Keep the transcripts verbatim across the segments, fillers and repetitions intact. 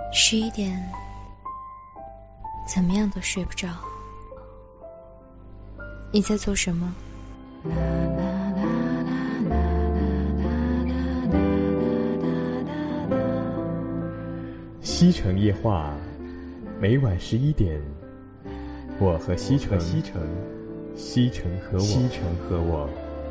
十一点，怎么样都睡不着。你在做什么？ 西城夜话，每晚十一点，我和西城，西城，西城和我，西城和我。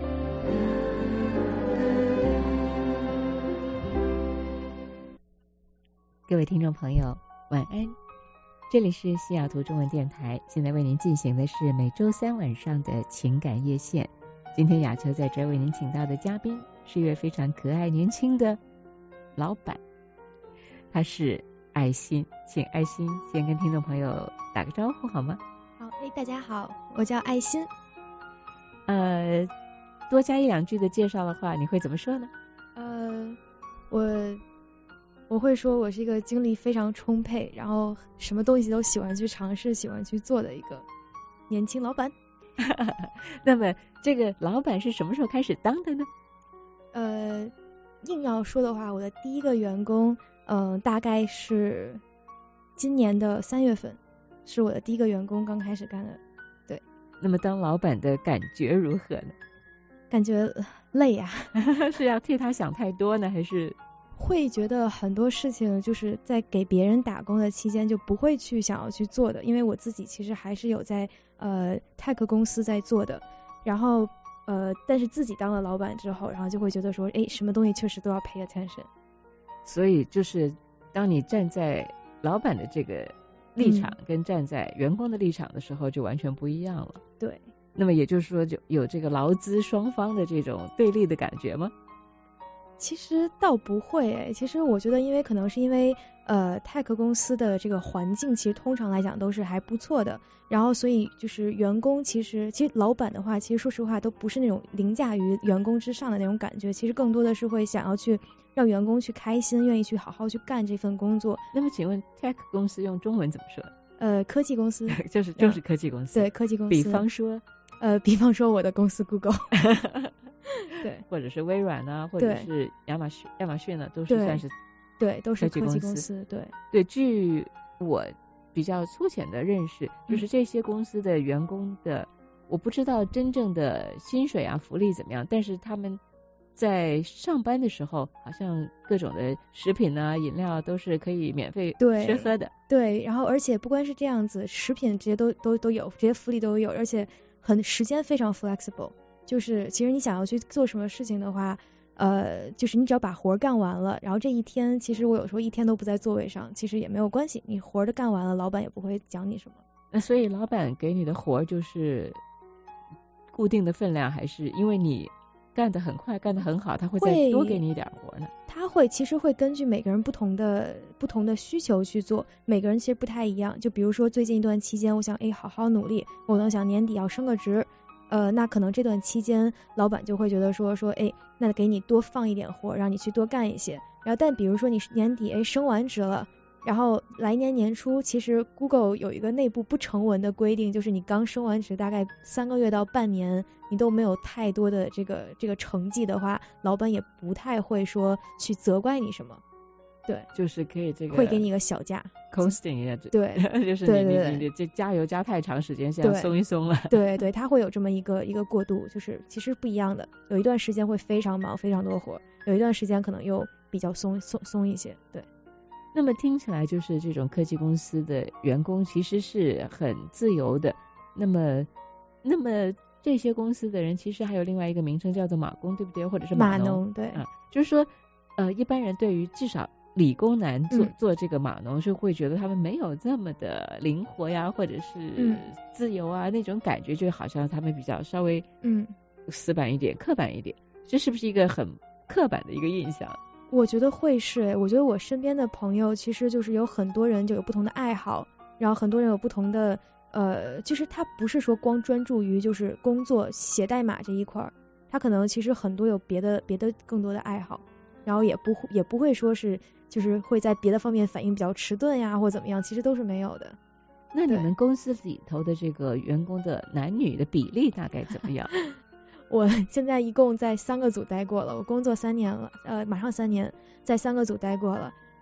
各位听众朋友，晚安。这里是西雅图中文电台，现在为您进行的是每周三晚上的情感夜线。今天雅秋在这儿为您请到的嘉宾是一位非常可爱年轻的老板，他是爱心，请爱心先跟听众朋友打个招呼好吗？ 好，哎，大家好，我叫爱心。 呃，多加一两句的介绍的话，你会怎么说呢？ 呃，我我会说我是一个精力非常充沛，然后什么东西都喜欢去尝试、喜欢去做的一个年轻老板。 那么这个老板是什么时候开始当的呢？ 呃，硬要说的话，我的第一个员工，嗯、呃，大概是今年的三月份，是我的第一个员工刚开始干的。对。 那么当老板的感觉如何呢？ 感觉累呀、 啊，是要替他想太多呢，还是？ 会觉得很多事情就是在给别人打工的期间就不会去想要去做的，因为我自己其实还是有在呃 tech 公司在做的，然后呃但是自己当了老板之后，然后就会觉得说，哎，什么东西确实都要 pay attention。 所以就是当你站在老板的这个立场跟站在员工的立场的时候，就完全不一样了。 对。 那么也就是说，就有这个劳资双方的这种对立的感觉吗？ 其实倒不会诶，其实我觉得因为可能是因为呃 tech 公司的这个环境其实通常来讲都是还不错的，然后所以就是员工其实其实老板的话，其实说实话都不是那种凌驾于员工之上的那种感觉，其实更多的是会想要去让员工去开心，愿意去好好去干这份工作。 那么请问 tech 公司用中文怎么说？ 呃科技公司。 就是就是科技公司。 嗯、对，科技公司。 比方说呃比方说我的公司 Google。对， 或者是微软啊，或者是亚马逊，亚马逊呢，都是算是对，都是科技公司。 公司对对，据我比较粗浅的认识，就是这些公司的员工的，嗯、我不知道真正的薪水啊、福利怎么样，但是他们在上班的时候，好像各种的食品啊、饮料都是可以免费吃喝的。 对，然后而且不光是这样子，食品这些都都都有，这些福利都有，而且很时间非常 flexible。就是其实你想要去做什么事情的话，呃，就是你只要把活干完了，然后这一天其实我有时候一天都不在座位上，其实也没有关系，你活都干完了，老板也不会讲你什么。 那所以老板给你的活就是固定的分量，还是因为你干得很快，干得很好，他会再多给你一点活呢？ 他会其实会根据每个人不同的不同的需求去做，每个人其实不太一样。就比如说最近一段期间，我想哎好好努力，我能想年底要升个职。呃，那可能这段期间，老板就会觉得说说，哎，那给你多放一点活，让你去多干一些。然后，但比如说你年底哎升完职了，然后来年年初，其实 Google 有一个内部不成文的规定，就是你刚升完职，大概三个月到半年，你都没有太多的这个这个成绩的话，老板也不太会说去责怪你什么。对， 就是可以这个会给你一个小假 ，costing 一下， 对， 就是你对对对你你这加油加太长时间，现在松一松了。 对对，它会有这么一个一个过渡，就是其实不一样的，有一段时间会非常忙，非常多活，有一段时间可能又比较松松松一些。对， 那么听起来就是这种科技公司的员工其实是很自由的。那么，那么这些公司的人其实还有另外一个名称叫做码工，对不对？或者是码农？ 码农对啊，就是说，呃，一般人对于至少理工男做、嗯、做这个码农是会觉得他们没有这么的灵活呀，或者是自由啊、嗯、那种感觉，就好像他们比较稍微嗯死板一点、刻板一点，这是不是一个很刻板的一个印象？ 我觉得会是，我觉得我身边的朋友其实就是有很多人就有不同的爱好，然后很多人有不同的呃，就是他不是说光专注于就是工作写代码这一块，他可能其实很多有别的别的更多的爱好，然后也不也不会说是就是会在别的方面反应比较迟钝呀或怎么样，其实都是没有的。 那你们公司里头的这个员工的男女的比例大概怎么样？ 我现在一共在三个组待过了，我工作三年了，呃，马上三年，在三个组待过了。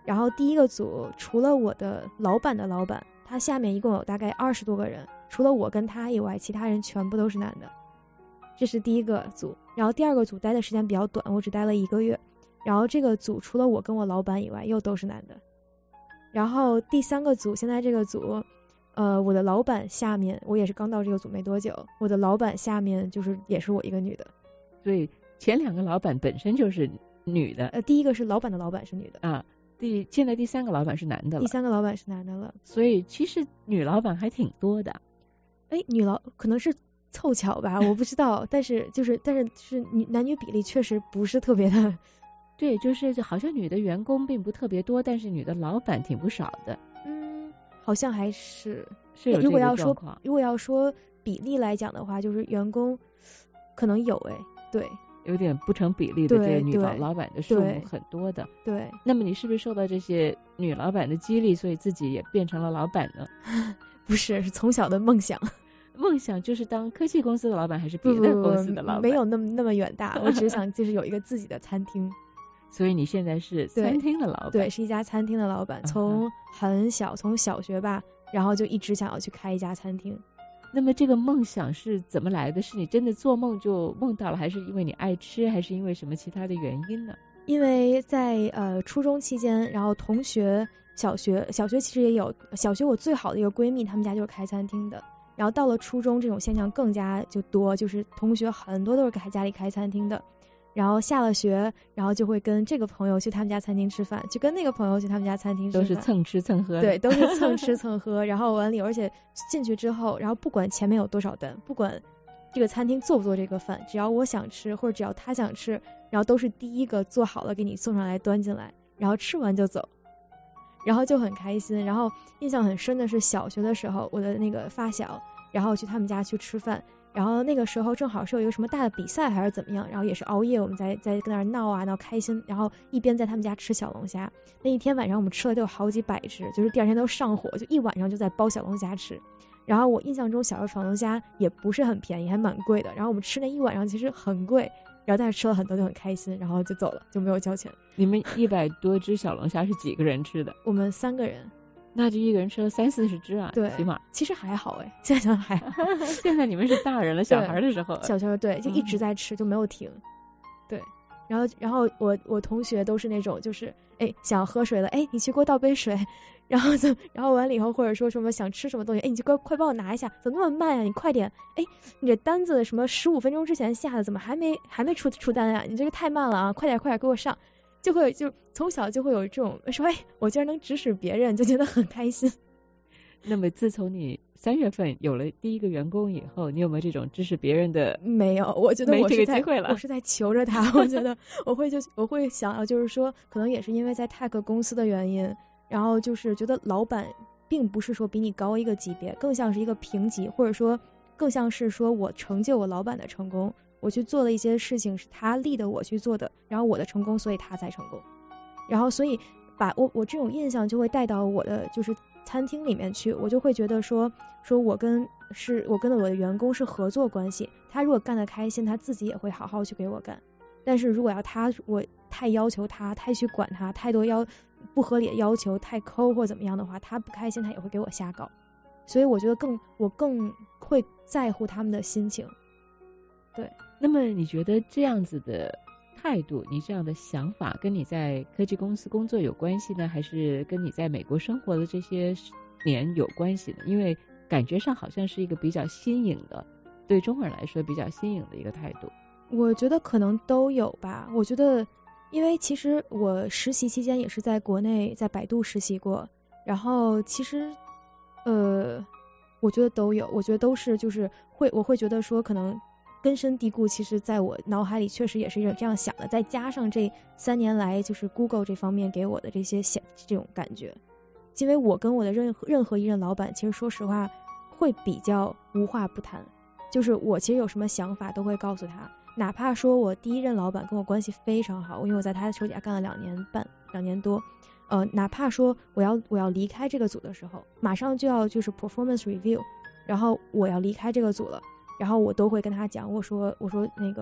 然后第一个组除了我的老板的老板，他下面一共有大概二十多个人，除了我跟他以外，其他人全部都是男的。这是第一个组。然后第二个组待的时间比较短，我只待了一个月。然后这个组除了我跟我老板以外，又都是男的。然后第三个组，现在这个组，呃，我的老板下面，我也是刚到这个组没多久，我的老板下面就是也是我一个女的。 所以前两个老板本身就是女的。 呃，第一个是老板的老板是女的啊，第现在第三个老板是男的了。 第三个老板是男的了。 所以其实女老板还挺多的。 哎，女老可能是凑巧吧，我不知道，但是就是但是是女男女比例确实不是特别的。 对，就是好像女的员工并不特别多，但是女的老板挺不少的。 嗯，好像还是是有这个状况。 如果要说如果要说比例来讲的话，就是员工可能有哎，对， 有点不成比例的，这个女老老板的数目很多的。 对。 那么你是不是受到这些女老板的激励，所以自己也变成了老板呢？ 不是，是从小的梦想。 梦想就是当科技公司的老板，还是别的公司的老板？ 没有那么那么远大，我只是想就是有一个自己的餐厅。 所以你现在是餐厅的老板？ 对，是一家餐厅的老板。从很小，从小学吧，然后就一直想要去开一家餐厅。 那么这个梦想是怎么来的？是你真的做梦就梦到了，还是因为你爱吃，还是因为什么其他的原因呢？ 因为在呃初中期间，然后同学小学小学其实也有，小学我最好的一个闺蜜，他们家就是开餐厅的。然后到了初中，这种现象更加就多，就是同学很多都是开家里开餐厅的。然后下了学，然后就会跟这个朋友去他们家餐厅吃饭，就跟那个朋友去他们家餐厅吃饭， 都是蹭吃蹭喝的。 对，都是蹭吃蹭喝。然后完了，而且进去之后，然后不管前面有多少单，不管这个餐厅做不做这个饭，只要我想吃或者只要他想吃，然后都是第一个做好了给你送上来端进来，然后吃完就走，然后就很开心。然后印象很深的是小学的时候，我的那个发小，然后去他们家去吃饭。然后那个时候正好是有一个什么大的比赛还是怎么样，然后也是熬夜，我们在在跟那儿闹啊闹开心，然后一边在他们家吃小龙虾。那一天晚上我们吃了都有好几百只，就是第二天都上火，就一晚上就在包小龙虾吃。然后我印象中小时候小龙虾也不是很便宜，还蛮贵的，然后我们吃那一晚上其实很贵，然后但是吃了很多就很开心，然后就走了，就没有交钱。 你们一百多只小龙虾是几个人吃的？ 我们三个人。 那就一个人吃了三四十只啊， 对， 起码其实还好哎，现在想还好。 现在你们是大人了，小孩的时候， 小时候对，就一直在吃，嗯、就没有停。对，然后然后我我同学都是那种就是哎想要喝水了，哎你去给我倒杯水，然后就然后完了以后或者说什么想吃什么东西，哎你就快快帮我拿一下，怎么那么慢呀、啊？你快点，哎你这单子什么十五分钟之前下的，怎么还没还没出出单呀、啊？你这个太慢了啊，快点快点给我上。就会就从小就会有这种说，哎，我居然能指使别人，就觉得很开心。 那么自从你三月份有了第一个员工以后，你有没有这种指使别人的？ 没有，我觉得我是在没这个机会了， 我是在求着他。我觉得我会就我会想要，就是说，可能也是因为在 tech 公司的原因，然后就是觉得老板并不是说比你高一个级别，更像是一个平级，或者说更像是说我成就我老板的成功。我去做了一些事情是他立的我去做的，然后我的成功所以他才成功，然后所以把我我这种印象就会带到我的就是餐厅里面去，我就会觉得说说我跟是我跟我的员工是合作关系，他如果干得开心他自己也会好好去给我干，但是如果要他我太要求他太去管他太多要不合理的要求太抠或怎么样的话，他不开心他也会给我瞎搞，所以我觉得更我更会在乎他们的心情。对， 那么你觉得这样子的态度，你这样的想法跟你在科技公司工作有关系呢，还是跟你在美国生活的这些年有关系呢？因为感觉上好像是一个比较新颖的，对中国人来说比较新颖的一个态度。 我觉得可能都有吧。我觉得因为其实我实习期间也是在国内在百度实习过，然后其实呃我觉得都有，我觉得都是就是会我会觉得说可能根深蒂固，其实在我脑海里确实也是这样想的，再加上这三年来就是 Google 这方面给我的这些想这种感觉，因为我跟我的任何任何一任老板其实说实话会比较无话不谈，就是我其实有什么想法都会告诉他，哪怕说我第一任老板跟我关系非常好，因为我在他手底下干了两年半两年多，呃，哪怕说我要我要离开这个组的时候，马上就要就是 performance review， 然后我要离开这个组了，然后我都会跟他讲，我说我说那个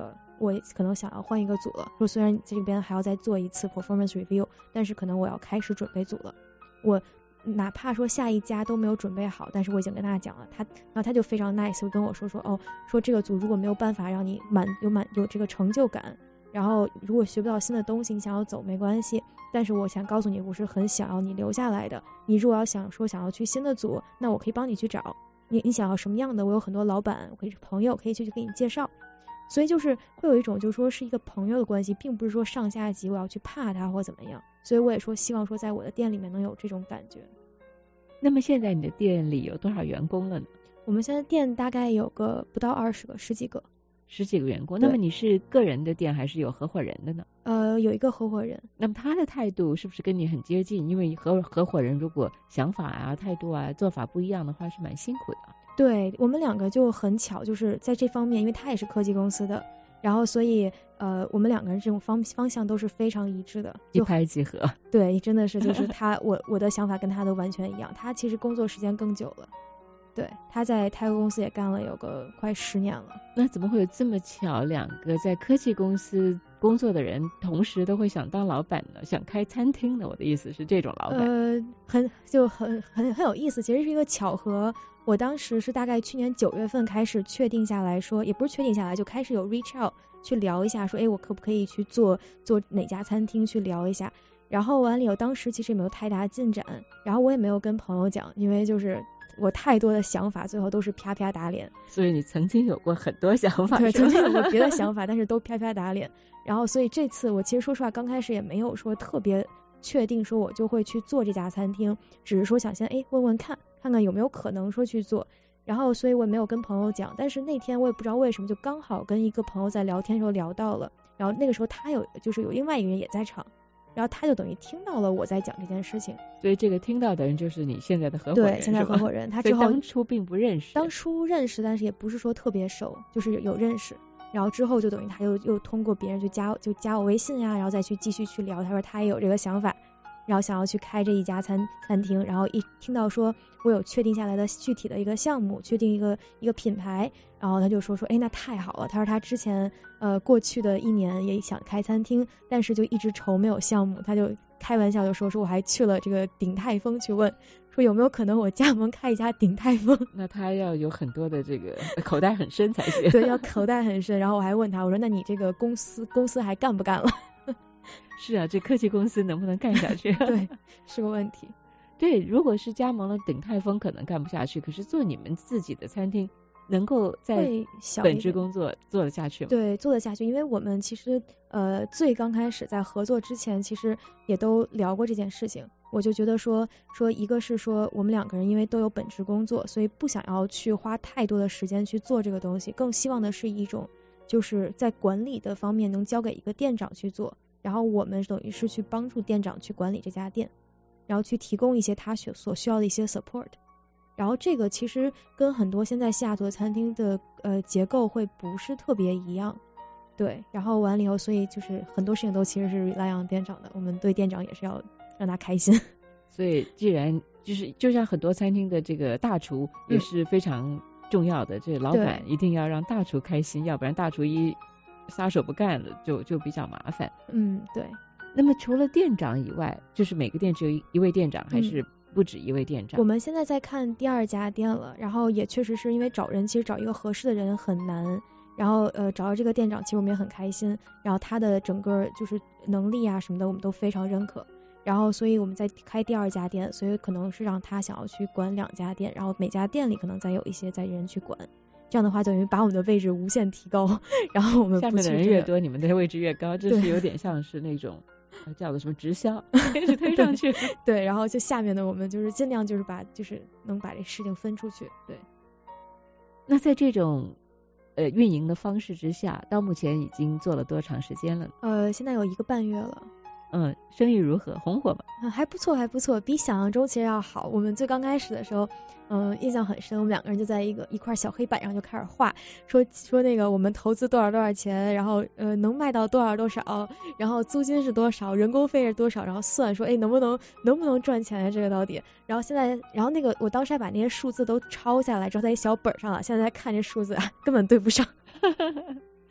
我可能想要换一个组了，说虽然这边还要再做一次 performance review， 但是可能我要开始准备组了。我哪怕说下一家都没有准备好，但是我已经跟他讲了，他然后他就非常 nice 就跟我说说哦，说这个组如果没有办法让你满有满有这个成就感，然后如果学不到新的东西，你想要走没关系，但是我想告诉你，我是很想要你留下来的。你如果要想说想要去新的组，那我可以帮你去找。你你想要什么样的？我有很多老板，我可以朋友可以去给你介绍。所以就是会有一种就是说是一个朋友的关系，并不是说上下级我要去怕他或怎么样。所以我也说希望说在我的店里面能有这种感觉。 那么现在你的店里有多少员工了呢？ 我们现在店大概有个不到二十个，十几个。 十几个员工。那么你是个人的店还是有合伙人的呢？ 呃，有一个合伙人。 那么他的态度是不是跟你很接近？因为合合伙人如果想法啊、态度啊、做法不一样的话，是蛮辛苦的。 对，我们两个就很巧，就是在这方面，因为他也是科技公司的，然后所以呃，我们两个人这种方方向都是非常一致的， 一拍即合。 对，真的是就是他我我的想法跟他都完全一样。他其实工作时间更久了。对，他在泰国公司也干了有个快十年了。 那怎么会有这么巧，两个在科技公司工作的人同时都会想当老板呢？想开餐厅呢？我的意思是这种老板。 呃，很就很很很有意思，其实是一个巧合。我当时是大概去年九月份开始确定下来说，也不是确定下来，就开始有 reach out 去聊一下，说，哎，我可不可以去做做哪家餐厅去聊一下。然后完了以后，当时其实也没有太大进展，然后我也没有跟朋友讲，因为就是我太多的想法，最后都是啪啪打脸。 所以你曾经有过很多想法。 对，曾经有过别的想法，但是都啪啪打脸。然后所以这次我其实说实话，刚开始也没有说特别确定说我就会去做这家餐厅，只是说想先哎问问看看看有没有可能说去做。然后所以我也没有跟朋友讲，但是那天我也不知道为什么，就刚好跟一个朋友在聊天的时候聊到了，然后那个时候他有就是有另外一个人也在场，然后他就等于听到了我在讲这件事情。 所以这个听到的人就是你现在的合伙人。 对，现在合伙人。他之后当初并不认识。 当初认识，但是也不是说特别熟，就是有认识。然后之后就等于他又又通过别人就加就加我微信呀、啊，然后再去继续去聊。他说他也有这个想法，然后想要去开这一家餐餐厅。然后一听到说我有确定下来的具体的一个项目，确定一个一个品牌，然后他就说说哎那太好了。他说他之前呃过去的一年也想开餐厅，但是就一直愁没有项目。他就开玩笑就说说我还去了这个鼎泰丰去问，说有没有可能我加盟开一家鼎泰丰。 那他要有很多的这个口袋很深才行。 对，要口袋很深。然后我还问他，我说那你这个公司公司还干不干了？ 是啊，这科技公司能不能干下去？ 对，是个问题。 对，如果是加盟了鼎泰丰可能干不下去，可是做你们自己的餐厅能够在本职工作做得下去吗？ 对，做得下去。因为我们其实呃最刚开始在合作之前其实也都聊过这件事情。我就觉得说说一个是说我们两个人因为都有本职工作，所以不想要去花太多的时间去做这个东西，更希望的是一种就是在管理的方面能交给一个店长去做，然后我们等于是去帮助店长去管理这家店，然后去提供一些他所需要的一些 support。 然后这个其实跟很多现在西雅图的餐厅的呃结构会不是特别一样。对，然后完了以后，所以就是很多事情都其实是 rely on 店长的，我们对店长也是要让他开心。 所以既然就是就像很多餐厅的这个大厨也是非常重要的，嗯、这老板一定要让大厨开心，要不然大厨一撒手不干了就就比较麻烦。 嗯，对。 那么除了店长以外，就是每个店只有一一位店长，还是不止一位店长？ 嗯、我们现在在看第二家店了，然后也确实是因为找人，其实找一个合适的人很难。然后呃找到这个店长，其实我们也很开心，然后他的整个就是能力啊什么的我们都非常认可。然后所以我们在开第二家店，所以可能是让他想要去管两家店，然后每家店里可能再有一些在人去管，这样的话等于把我们的位置无限提高。然后我们下面的人越多，你们的位置越高，这是有点像是那种叫做什么直销，推是推上去。 对, 对，然后就下面的我们就是尽量就是把就是能把这事情分出去。对。 那在这种呃运营的方式之下，到目前已经做了多长时间了？ 呃，现在有一个半月了。 嗯，生意如何？红火吗？ 嗯，还不错，还不错，比想象中其实要好。我们最刚开始的时候，嗯，印象很深，我们两个人就在一个一块小黑板上就开始画，说说那个我们投资多少多少钱，然后呃能卖到多少多少，然后租金是多少，人工费是多少，然后算说哎能不能能不能赚钱啊这个到底。然后现在，然后那个我当时还把那些数字都抄下来，之后在一小本上了，现在在看这数字啊，根本对不上。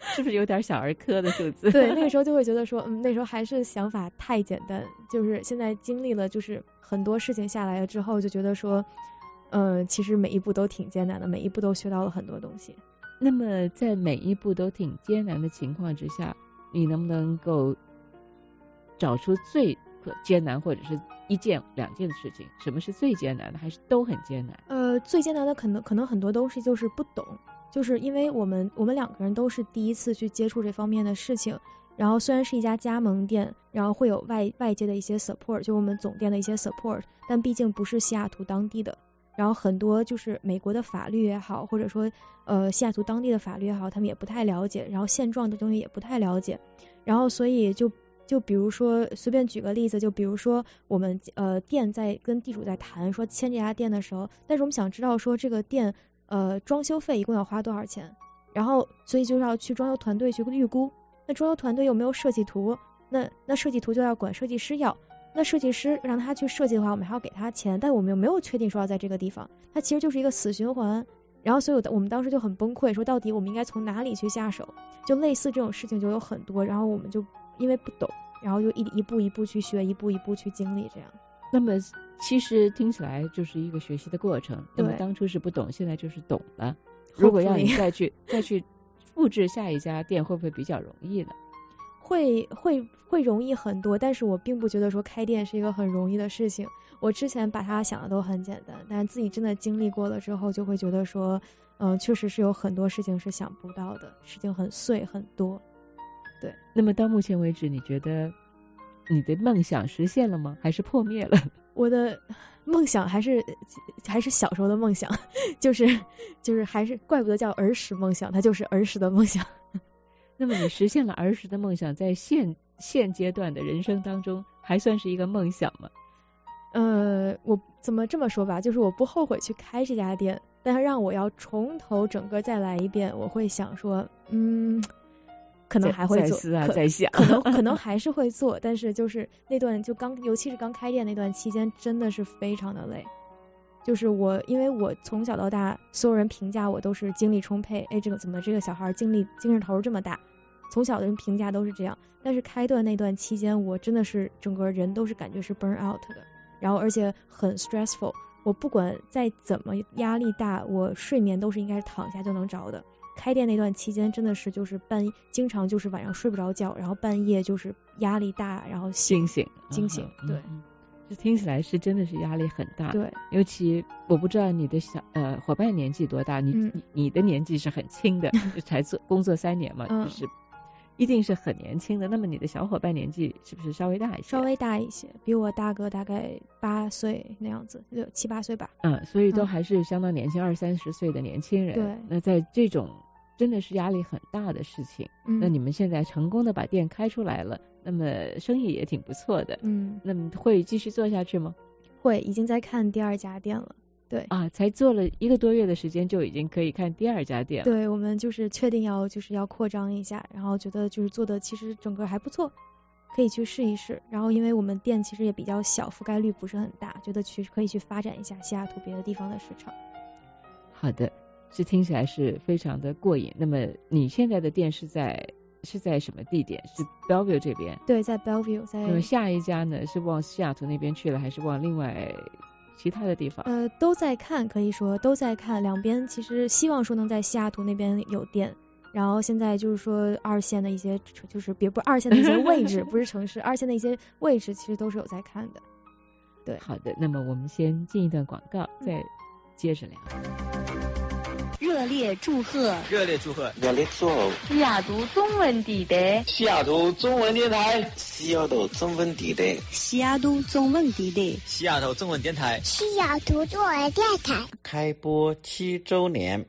是不是有点小儿科的数字？ 对，那个时候就会觉得说，嗯，那时候还是想法太简单，就是现在经历了就是很多事情下来了之后，就觉得说，呃，其实每一步都挺艰难的，每一步都学到了很多东西。 那么在每一步都挺艰难的情况之下，你能不能够找出最艰难或者是一件两件的事情？什么是最艰难的，还是都很艰难？ 呃，最艰难的可能可能很多东西就是不懂，就是因为我们我们两个人都是第一次去接触这方面的事情，然后虽然是一家加盟店，然后会有外外界的一些 support， 就我们总店的一些 support， 但毕竟不是西雅图当地的，然后很多就是美国的法律也好，或者说呃西雅图当地的法律也好，他们也不太了解，然后现状的东西也不太了解，然后所以就就比如说随便举个例子，就比如说我们呃店在跟地主在谈说签这家店的时候，但是我们想知道说这个店呃装修费一共要花多少钱，然后所以就要去装修团队去预估，那装修团队有没有设计图，那那设计图就要管设计师要，那设计师让他去设计的话，我们还要给他钱，但我们又没有确定说要在这个地方，它其实就是一个死循环。然后所以我们当时就很崩溃，说到底我们应该从哪里去下手，就类似这种事情就有很多，然后我们就因为不懂，然后就一一步一步去学，一步一步去经历这样。 那么其实听起来就是一个学习的过程，那么当初是不懂，现在就是懂了。如果让你再去再去复制下一家店，会不会比较容易呢？ 会会会容易很多，但是我并不觉得说开店是一个很容易的事情。我之前把它想的都很简单，但是自己真的经历过了之后，就会觉得说，嗯、呃，确实是有很多事情是想不到的，事情很碎很多。对。 那么到目前为止，你觉得你的梦想实现了吗？还是破灭了？ 我的梦想还是还是小时候的梦想，就是就是还是怪不得叫儿时梦想，它就是儿时的梦想。 那么你实现了儿时的梦想，在现现阶段的人生当中，还算是一个梦想吗？ 呃，我怎么这么说吧，就是我不后悔去开这家店，但是让我要从头整个再来一遍，我会想说，嗯，可能还会做， 在思啊，在想， 可能可能还是会做，但是就是那段就刚，尤其是刚开店那段期间，真的是非常的累。就是我，因为我从小到大，所有人评价我都是精力充沛，哎，这个怎么这个小孩精力精神头这么大？从小的人评价都是这样，但是开段那段期间，我真的是整个人都是感觉是 burn out 的，然后而且很 stressful。我不管再怎么压力大，我睡眠都是应该是躺下就能着的。开店那段期间真的是就是半经常就是晚上睡不着觉，然后半夜就是压力大，然后惊醒惊醒， 嗯、 对。 嗯这听起来是真的是压力很大， 对， 尤其我不知道你的小呃伙伴年纪多大，你、 嗯、 你你的年纪是很轻的，才做工作三年嘛， 嗯、 就是一定是很年轻的。那么你的小伙伴年纪是不是稍微大一些？ 稍微大一些，比我大个大概八岁那样子，六七八岁吧。 嗯，所以都还是相当年轻，二三十岁的年轻人。 对， 那在这种真的是压力很大的事情， 嗯、 那你们现在成功的把店开出来了，那么生意也挺不错的。 嗯， 那么会继续做下去吗？ 会，已经在看第二家店了。对啊，才做了一个多月的时间就已经可以看第二家店了。 对，我们就是确定要就是要扩张一下，然后觉得就是做的其实整个还不错，可以去试一试。然后因为我们店其实也比较小，覆盖率不是很大，觉得去可以去发展一下西雅图别的地方的市场。 好的，这听起来是非常的过瘾。那么你现在的店是在是在什么地点？是 Bellevue 这边？ 对，在 Bellevue。在那么下一家呢，是往西雅图那边去了，还是往另外其他的地方？ 呃，都在看，可以说都在看。两边其实希望说能在西雅图那边有店，然后现在就是说二线的一些，就是别不二线的一些位置，不是城市，二线的一些位置其实都是有在看的。对， 好的，那么我们先进一段广告，再接着聊。 热烈祝贺！ 热烈祝贺！ 热烈祝贺！ 西雅图中文地带， 西雅图中文电台， 西雅图中文地带， 西雅图中文地带， 西雅图中文电台， 西雅图中文电台开播七周年。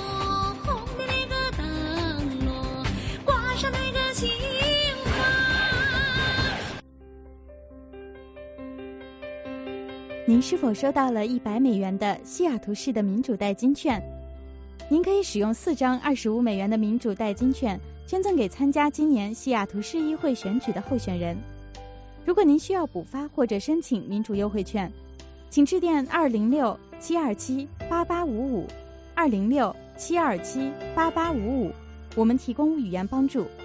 您是否收到了一百美元的西雅图市的民主代金券？您可以使用四张二十五美元的民主代金券捐赠给参加今年西雅图市议会选举的候选人。如果您需要补发或者申请民主优惠券，请致电二零六七二七八八五五二零六七二七八八五五， 我们提供语言帮助。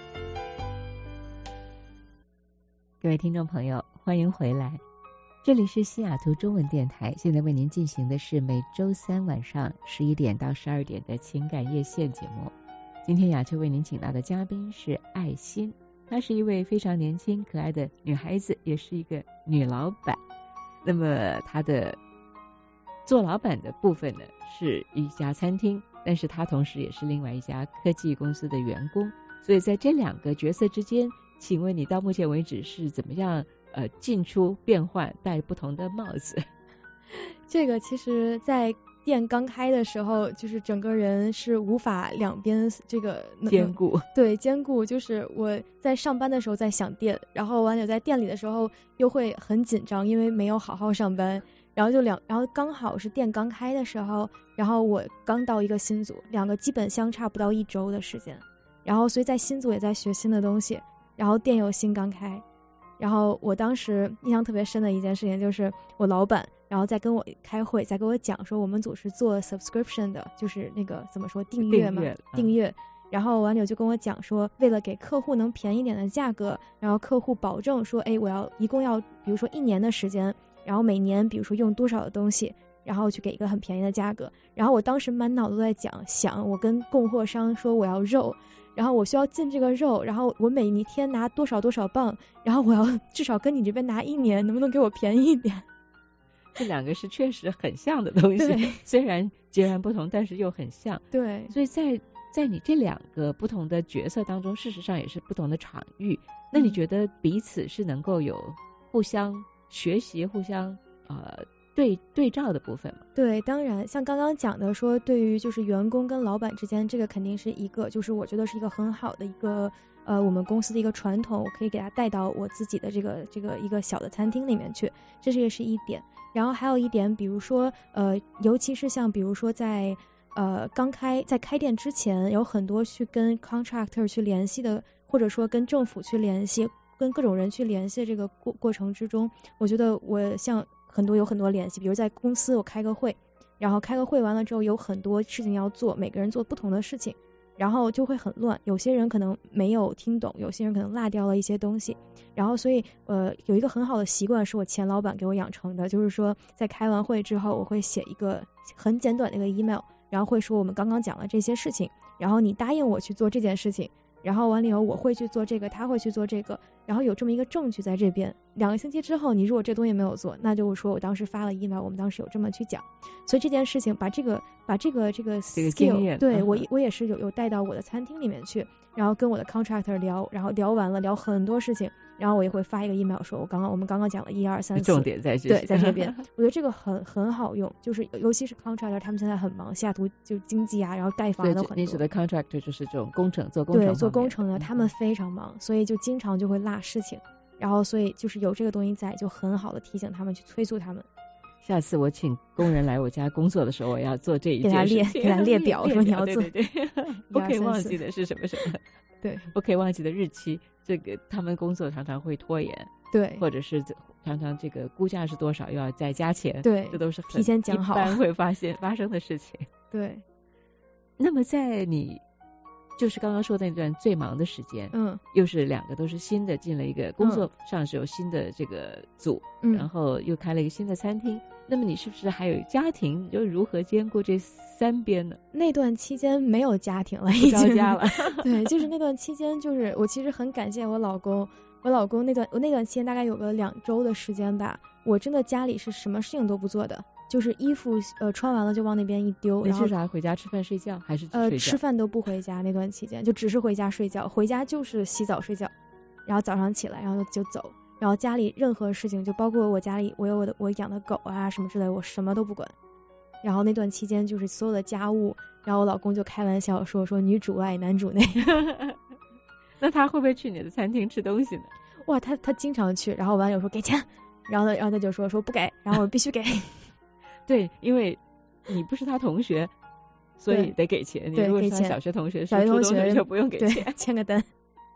各位听众朋友，欢迎回来，这里是西雅图中文电台，现在为您进行的是每周三晚上十一点到十二点的情感夜线节目。今天雅秋为您请到的嘉宾是艾欣，她是一位非常年轻可爱的女孩子，也是一个女老板。那么她的做老板的部分呢，是一家餐厅，但是她同时也是另外一家科技公司的员工，所以在这两个角色之间，请问你到目前为止是怎么样呃进出变换，戴不同的帽子？ 这个其实在店刚开的时候，就是整个人是无法两边这个兼顾， 对，兼顾。就是我在上班的时候在想店，然后完了在店里的时候又会很紧张，因为没有好好上班，然后就两，然后刚好是店刚开的时候，然后我刚到一个新组，两个基本相差不到一周的时间，然后所以在新组也在学新的东西，然后店又新刚开，然后我当时印象特别深的一件事情就是我老板然后在跟我开会，在跟我讲说我们组是做 subscription 的，就是那个怎么说订阅嘛，订阅、嗯、订阅然后完了就跟我讲说，为了给客户能便宜点的价格，然后客户保证说，哎，我要一共要比如说一年的时间，然后每年比如说用多少的东西，然后去给一个很便宜的价格。然后我当时满脑子都在讲想我跟供货商说我要肉，然后我需要进这个肉，然后我每一天拿多少多少磅，然后我要至少跟你这边拿一年，能不能给我便宜一点？ 这两个是确实很像的东西，虽然截然不同，但是又很像。 对， 所以在在你这两个不同的角色当中，事实上也是不同的场域。那你觉得彼此是能够有互相学习、互相呃对对照的部分吗？ 对，当然，像刚刚讲的说，对于就是员工跟老板之间，这个肯定是一个，就是我觉得是一个很好的一个呃我们公司的一个传统，我可以给它带到我自己的这个这个一个小的餐厅里面去，这是也是一点。然后还有一点，比如说呃，尤其是像比如说在呃刚开在开店之前，有很多去跟 contractor 去联系的，或者说跟政府去联系，跟各种人去联系这个过过程之中，我觉得我像很多有很多联系，比如在公司我开个会，然后开个会完了之后有很多事情要做，每个人做不同的事情，然后就会很乱，有些人可能没有听懂，有些人可能落掉了一些东西，然后所以呃有一个很好的习惯是我前老板给我养成的，就是说在开完会之后我会写一个很简短的一个 email， 然后会说我们刚刚讲了这些事情，然后你答应我去做这件事情，然后完了以后我会去做这个，他会去做这个，然后有这么一个证据在这边，两个星期之后你如果这东西没有做，那就是说我当时发了 email， 我们当时有这么去讲，所以这件事情把这个把这个这个 skill， 这个经验， 对我我也是有有带到我的餐厅里面去，然后跟我的 contractor 聊，然后聊完了聊很多事情，然后我也会发一个 email 说我刚刚我们刚刚讲了一二三四， 重点在这， 对，在这边我觉得这个很很好用，就是尤其是 contractor 他们现在很忙，西雅图就经济啊，然后盖房都很多， 你指的 contractor 就是这种工程做工程对做工程的，他们非常忙，所以就经常就会落事情，然后所以就是有这个东西在，就很好的提醒他们，去催促他们。 下次我请工人来我家工作的时候，我要做这一件事情， 给他列给他列表说你要做， 对对对，不可以忘记的是什么什么， 对， 不可以忘记的日期，这个他们工作常常会拖延， 对， 或者是常常这个估价是多少又要再加钱， 对， 这都是提前讲好， 一般会发现发生的事情。 对， 那么在你就是刚刚说的那段最忙的时间， 嗯， 又是两个都是新的，进了一个工作上是有新的这个组， 嗯， 然后又开了一个新的餐厅，那么你是不是还有家庭？就如何兼顾这三边呢？ 那段期间没有家庭了，已经不着家了。 对，就是那段期间，就是我其实很感谢我老公，我老公那段我那段期间大概有个两周的时间吧，我真的家里是什么事情都不做的。就是衣服呃穿完了就往那边一丢， 你是啥回家吃饭睡觉还是只睡觉？ 呃吃饭都不回家，那段期间就只是回家睡觉，回家就是洗澡睡觉，然后早上起来然后就走，然后家里任何事情就包括我家里我有我的我养的狗啊什么之类，我什么都不管。然后那段期间就是所有的家务，然后我老公就开玩笑说说女主外男主内。 那他会不会去你的餐厅吃东西呢？ 哇，他他经常去，然后完了有说给钱，然后然后他就说说不给，然后我必须给。 对，因为你不是他同学，所以得给钱。你如果是他小学同学， 小学同学就不用给钱， 签个单。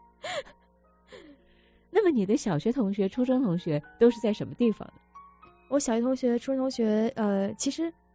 那么你的小学同学、初中同学都是在什么地方呢？ 我小学同学、初中同学，呃，其实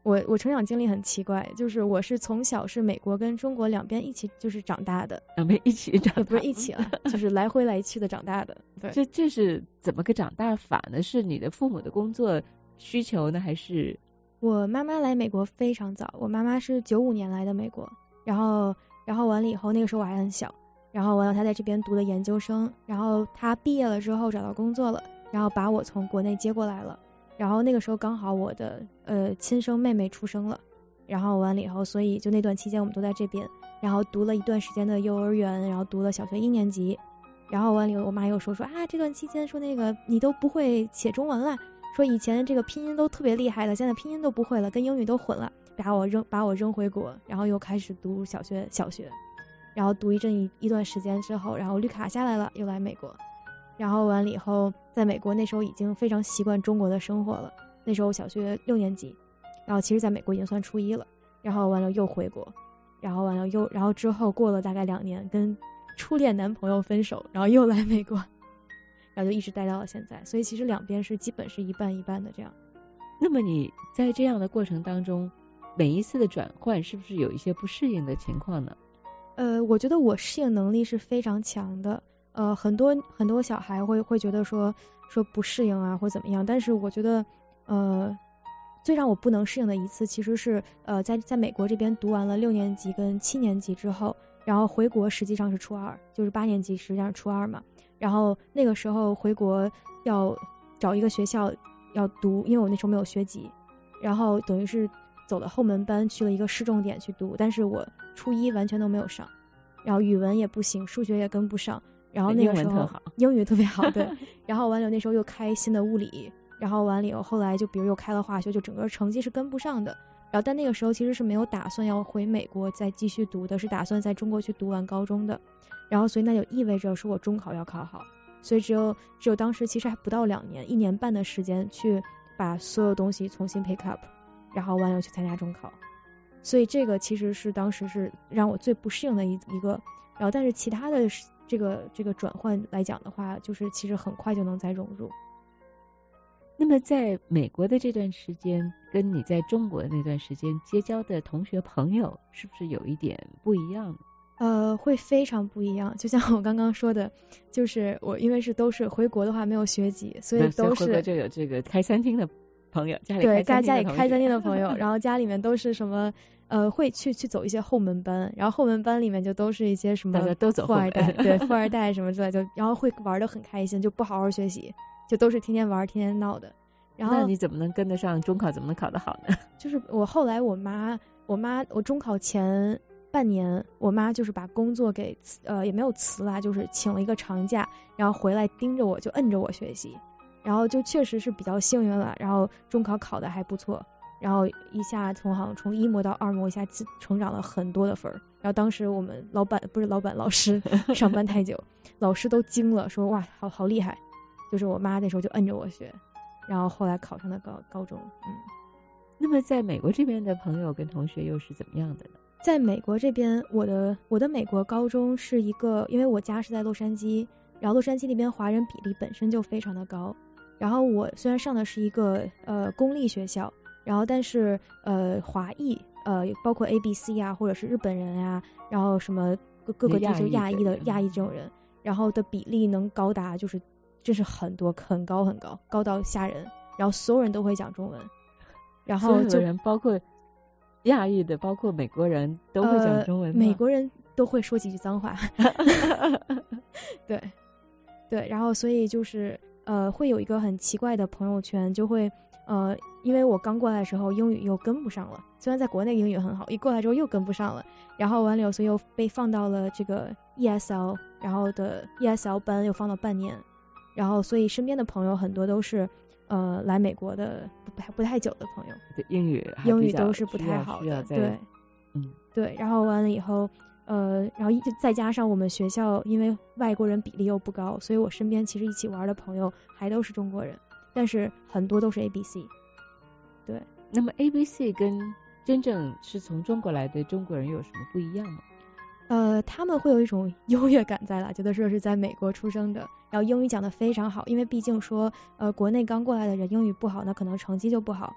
我我成长经历很奇怪，就是我是从小是美国跟中国两边一起就是长大的， 两边一起长大， 也不是一起了，就是来回来去的长大的。对， 这这是怎么个长大法呢？是你的父母的工作需求呢，还是？ 我妈妈来美国非常早，我妈妈是九五年来的美国，然后然后完了以后，那个时候我还很小，然后完了她在这边读的研究生，然后她毕业了之后找到工作了，然后把我从国内接过来了。然后那个时候刚好我的呃亲生妹妹出生了，然后完了以后，所以就那段期间我们都在这边，然后读了一段时间的幼儿园，然后读了小学一年级，然后完了以后我妈又说说啊这段期间说那个你都不会写中文了，说以前这个拼音都特别厉害的，现在拼音都不会了，跟英语都混了，把我扔把我扔回国，然后又开始读小学小学，然后读一阵一一段时间之后，然后绿卡下来了，又来美国。然后完了以后，在美国那时候已经非常习惯中国的生活了。那时候小学六年级，然后其实在美国已经算初一了。然后完了又回国，然后完了又，然后之后过了大概两年，跟初恋男朋友分手，然后又来美国，然后就一直待到了现在。所以其实两边是基本是一半一半的这样。 那么你在这样的过程当中，每一次的转换是不是有一些不适应的情况呢？ 呃，我觉得我适应能力是非常强的。呃，很多很多小孩会会觉得说说不适应啊，或怎么样，但是我觉得，呃，最让我不能适应的一次，其实是呃在在美国这边读完了六年级跟七年级之后，然后回国实际上是初二，就是八年级实际上是初二嘛，然后那个时候回国要找一个学校要读，因为我那时候没有学籍，然后等于是走了后门班去了一个市重点去读，但是我初一完全都没有上，然后语文也不行，数学也跟不上。然后那个时候英语特别好，对。然后完了那时候又开新的物理，然后完了以后后来就比如又开了化学，就整个成绩是跟不上的。然后但那个时候其实是没有打算要回美国再继续读的，是打算在中国去读完高中的。然后所以那就意味着是我中考要考好，所以只有只有当时其实还不到两年，一年半的时间去把所有东西重新 pick up， 然后完了去参加中考。所以这个其实是当时是让我最不适应的一一个。然后但是其他的这个这个转换来讲的话，就是其实很快就能再融入。 那么在美国的这段时间，跟你在中国的那段时间结交的同学朋友，是不是有一点不一样呢？ 呃，会非常不一样。就像我刚刚说的，就是我因为是都是回国的话没有学籍，所以都是回国就有这个开餐厅的朋友，家里对开家里开餐厅的朋友，然后家里面都是什么呃会去去走一些后门班，然后后门班里面就都是一些什么都走富二代，对富二代什么之类，就然后会玩得很开心，就不好好学习，就都是天天玩天天闹的。然后那你怎么能跟得上中考，怎么能考得好呢？ 就是我后来我妈我妈我中考前半年，我妈就是把工作给呃也没有辞啦，就是请了一个长假，然后回来盯着我就摁着我学习，然后就确实是比较幸运了，然后中考考得还不错，然后一下从好像从一模到二模一下成长了很多的分，然后当时我们老板不是老板老师上班太久，老师都惊了，说哇好好厉害，就是我妈那时候就摁着我学，然后后来考上了高高中。嗯， 那么在美国这边的朋友跟同学又是怎么样的呢？ 在美国这边，我的我的美国高中是一个，因为我家是在洛杉矶，然后洛杉矶那边华人比例本身就非常的高，然后我虽然上的是一个呃公立学校，然后但是呃华裔呃包括 A B C 啊，或者是日本人啊，然后什么各各个地区亚裔的亚裔这种人，然后的比例能高达就是这是很多很高很高，高到吓人，然后所有人都会讲中文，然后就人包括亚裔的，包括美国人都会讲中文、 呃、美国人都会说几句脏话对对，然后所以就是呃会有一个很奇怪的朋友圈，就会呃因为我刚过来的时候英语又跟不上了，虽然在国内英语很好，一过来之后又跟不上了，然后完了所以又被放到了这个 E S L， 然后的 E S L 班又放了半年，然后所以身边的朋友很多都是呃来美国的不不太久的朋友， 英语英语都是不太好的，对， 嗯对，然后完了以后呃然后再加上我们学校因为外国人比例又不高，所以我身边其实一起玩的朋友还都是中国人，但是很多都是 A B C。 对， 那么 A B C 跟真正是从中国来的中国人有什么不一样吗？ 呃，他们会有一种优越感在啦，觉得说是在美国出生的，然后英语讲得非常好，因为毕竟说呃国内刚过来的人英语不好，那可能成绩就不好，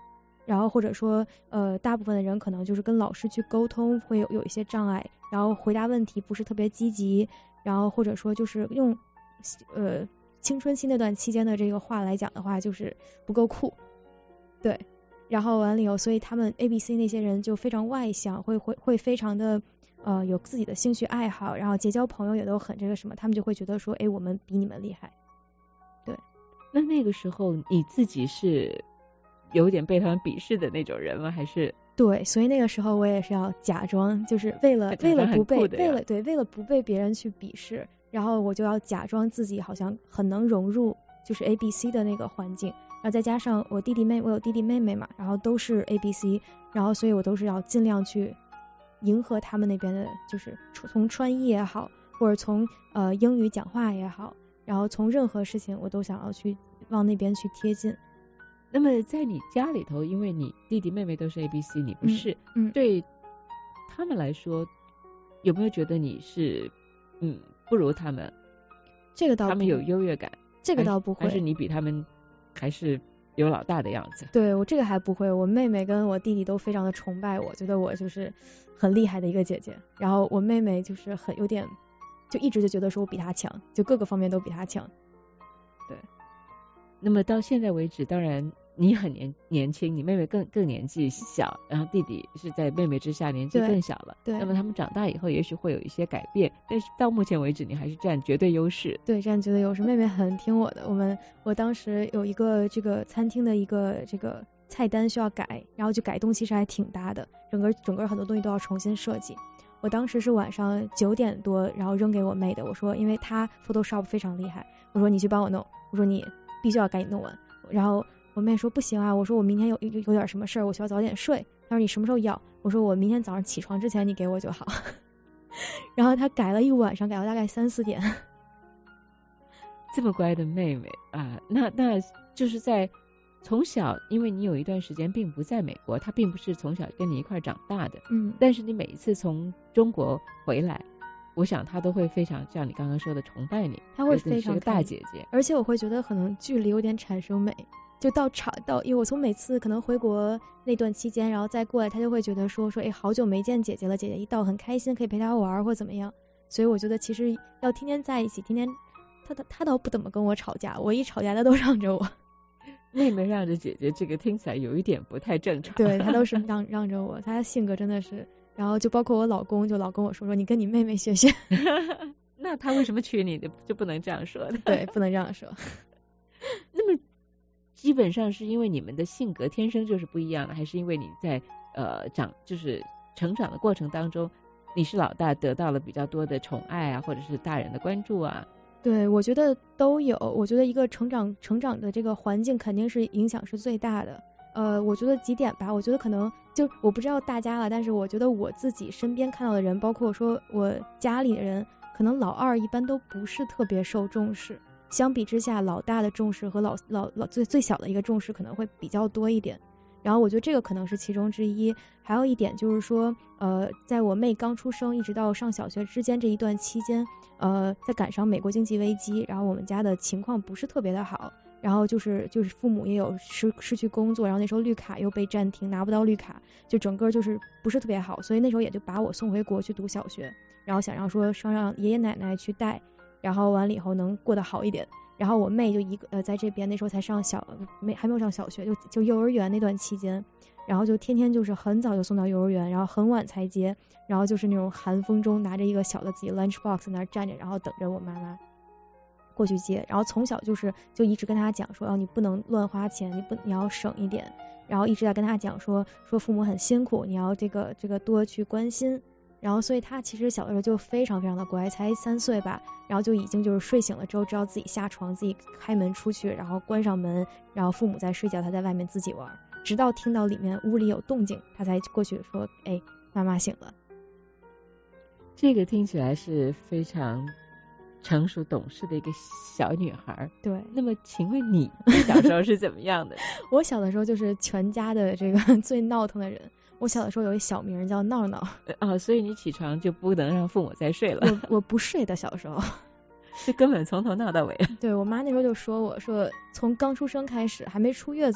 然后或者说呃大部分的人可能就是跟老师去沟通会有有一些障碍，然后回答问题不是特别积极，然后或者说就是用呃青春期那段期间的这个话来讲的话，就是不够酷，对，然后完了以后，所以他们 A B C 那些人就非常外向，会会会非常的呃有自己的兴趣爱好，然后结交朋友也都很这个什么，他们就会觉得说，哎，我们比你们厉害。对， 那那个时候你自己是有点被他们鄙视的那种人吗？还是？ 对，所以那个时候我也是要假装，就是为了为了不被为了对为了不被别人去鄙视，然后我就要假装自己好像很能融入就是 A B C 的那个环境，然后再加上我弟弟妹我有弟弟妹妹嘛，然后都是 A B C， 然后所以我都是要尽量去迎合他们那边的，就是从穿衣也好，或者从呃英语讲话也好，然后从任何事情我都想要去往那边去贴近。 那么在你家里头，因为你弟弟妹妹都是 A B C， 你不是， 嗯，嗯对他们来说，有没有觉得你是嗯不如他们？ 这个倒不他们有优越感， 这个倒不会， 还是你比他们还是有老大的样子？ 对，我这个还不会，我妹妹跟我弟弟都非常的崇拜我，觉得我就是很厉害的一个姐姐，然后我妹妹就是很有点就一直就觉得说我比她强，就各个方面都比她强。对， 那么到现在为止，当然你很年年轻，你妹妹更更年纪小，然后弟弟是在妹妹之下年纪更小了。 对， 那么他们长大以后也许会有一些改变，但是到目前为止你还是占绝对优势。 对，占绝对优势。妹妹很听我的，我们我当时有一个这个餐厅的一个这个菜单需要改，然后就改动其实还挺大的，整个整个很多东西都要重新设计。我当时是晚上九点多，然后扔给我妹的，我说因为她 Photoshop 非常厉害，我说你去帮我弄，我说你必须要赶紧弄完。然后我妹说不行啊，我说我明天有有有点什么事儿，我需要早点睡。她说你什么时候要？我说我明天早上起床之前你给我就好。然后她改了一晚上，改到大概三四点。 这么乖的妹妹啊，那那就是在从小，因为你有一段时间并不在美国，她并不是从小跟你一块长大的， 嗯， 但是你每一次从中国回来，我想她都会非常像你刚刚说的崇拜你， 她会非常是个大姐姐， 而且我会觉得可能距离有点产生美，就到场到，因为我从每次可能回国那段期间，然后再过来，她就会觉得说说哎，好久没见姐姐了，姐姐一到很开心，可以陪她玩或怎么样，所以我觉得其实要天天在一起，天天她她她倒不怎么跟我吵架，我一吵架她都让着我。 妹妹让着姐姐，这个听起来有一点不太正常。 对，她都是让让着我，她的性格真的是，然后就包括我老公就老跟我说说你跟你妹妹学学。 那他为什么娶你的就不能这样说的？ 对，不能这样说。 那么基本上是因为你们的性格天生就是不一样的，还是因为你在呃长就是成长的过程当中，你是老大得到了比较多的宠爱啊，或者是大人的关注啊？ 对，我觉得都有。我觉得一个成长成长的这个环境肯定是影响是最大的。呃，我觉得几点吧，我觉得可能就我不知道大家了，但是我觉得我自己身边看到的人，包括说我家里的人，可能老二一般都不是特别受重视。相比之下，老大的重视和老老老最最小的一个重视可能会比较多一点。然后我觉得这个可能是其中之一。还有一点就是说，呃，在我妹刚出生一直到上小学之间这一段期间，呃，在赶上美国经济危机，然后我们家的情况不是特别的好，然后就是就是父母也有失失去工作，然后那时候绿卡又被暂停，拿不到绿卡，就整个就是不是特别好，所以那时候也就把我送回国去读小学，然后想让说说让爷爷奶奶去带，然后完了以后能过得好一点。然后我妹就一个呃在这边那时候才上小没还没有上小学，就就幼儿园那段期间，然后就天天就是很早就送到幼儿园，然后很晚才接，然后就是那种寒风中拿着一个小的自己 lunch box 在那儿站着，然后等着我妈妈过去接。然后从小就是就一直跟她讲说，哦，你不能乱花钱，你不你要省一点，然后一直在跟她讲说说父母很辛苦，你要这个这个多去关心。然后所以他其实小的时候就非常非常的乖，才三岁吧，然后就已经就是睡醒了之后知道自己下床，自己开门出去，然后关上门，然后父母在睡觉，他在外面自己玩，直到听到里面屋里有动静，他才过去说，哎，妈妈醒了。 这个听起来是非常成熟懂事的一个小女孩。 对， 那么请问你小时候是怎么样的？ 我小的时候就是全家的这个最闹腾的人。我小的时候有一小名叫闹闹。 哦，所以你起床就不能让父母再睡了。 我我不睡的小时候， 是根本从头闹到尾。 对，我妈那时候就说我说从刚出生开始，还没出月子呢，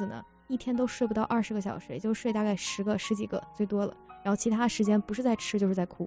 一天都睡不到二十个小时，也就睡大概十个十几个最多了，然后其他时间不是在吃就是在哭。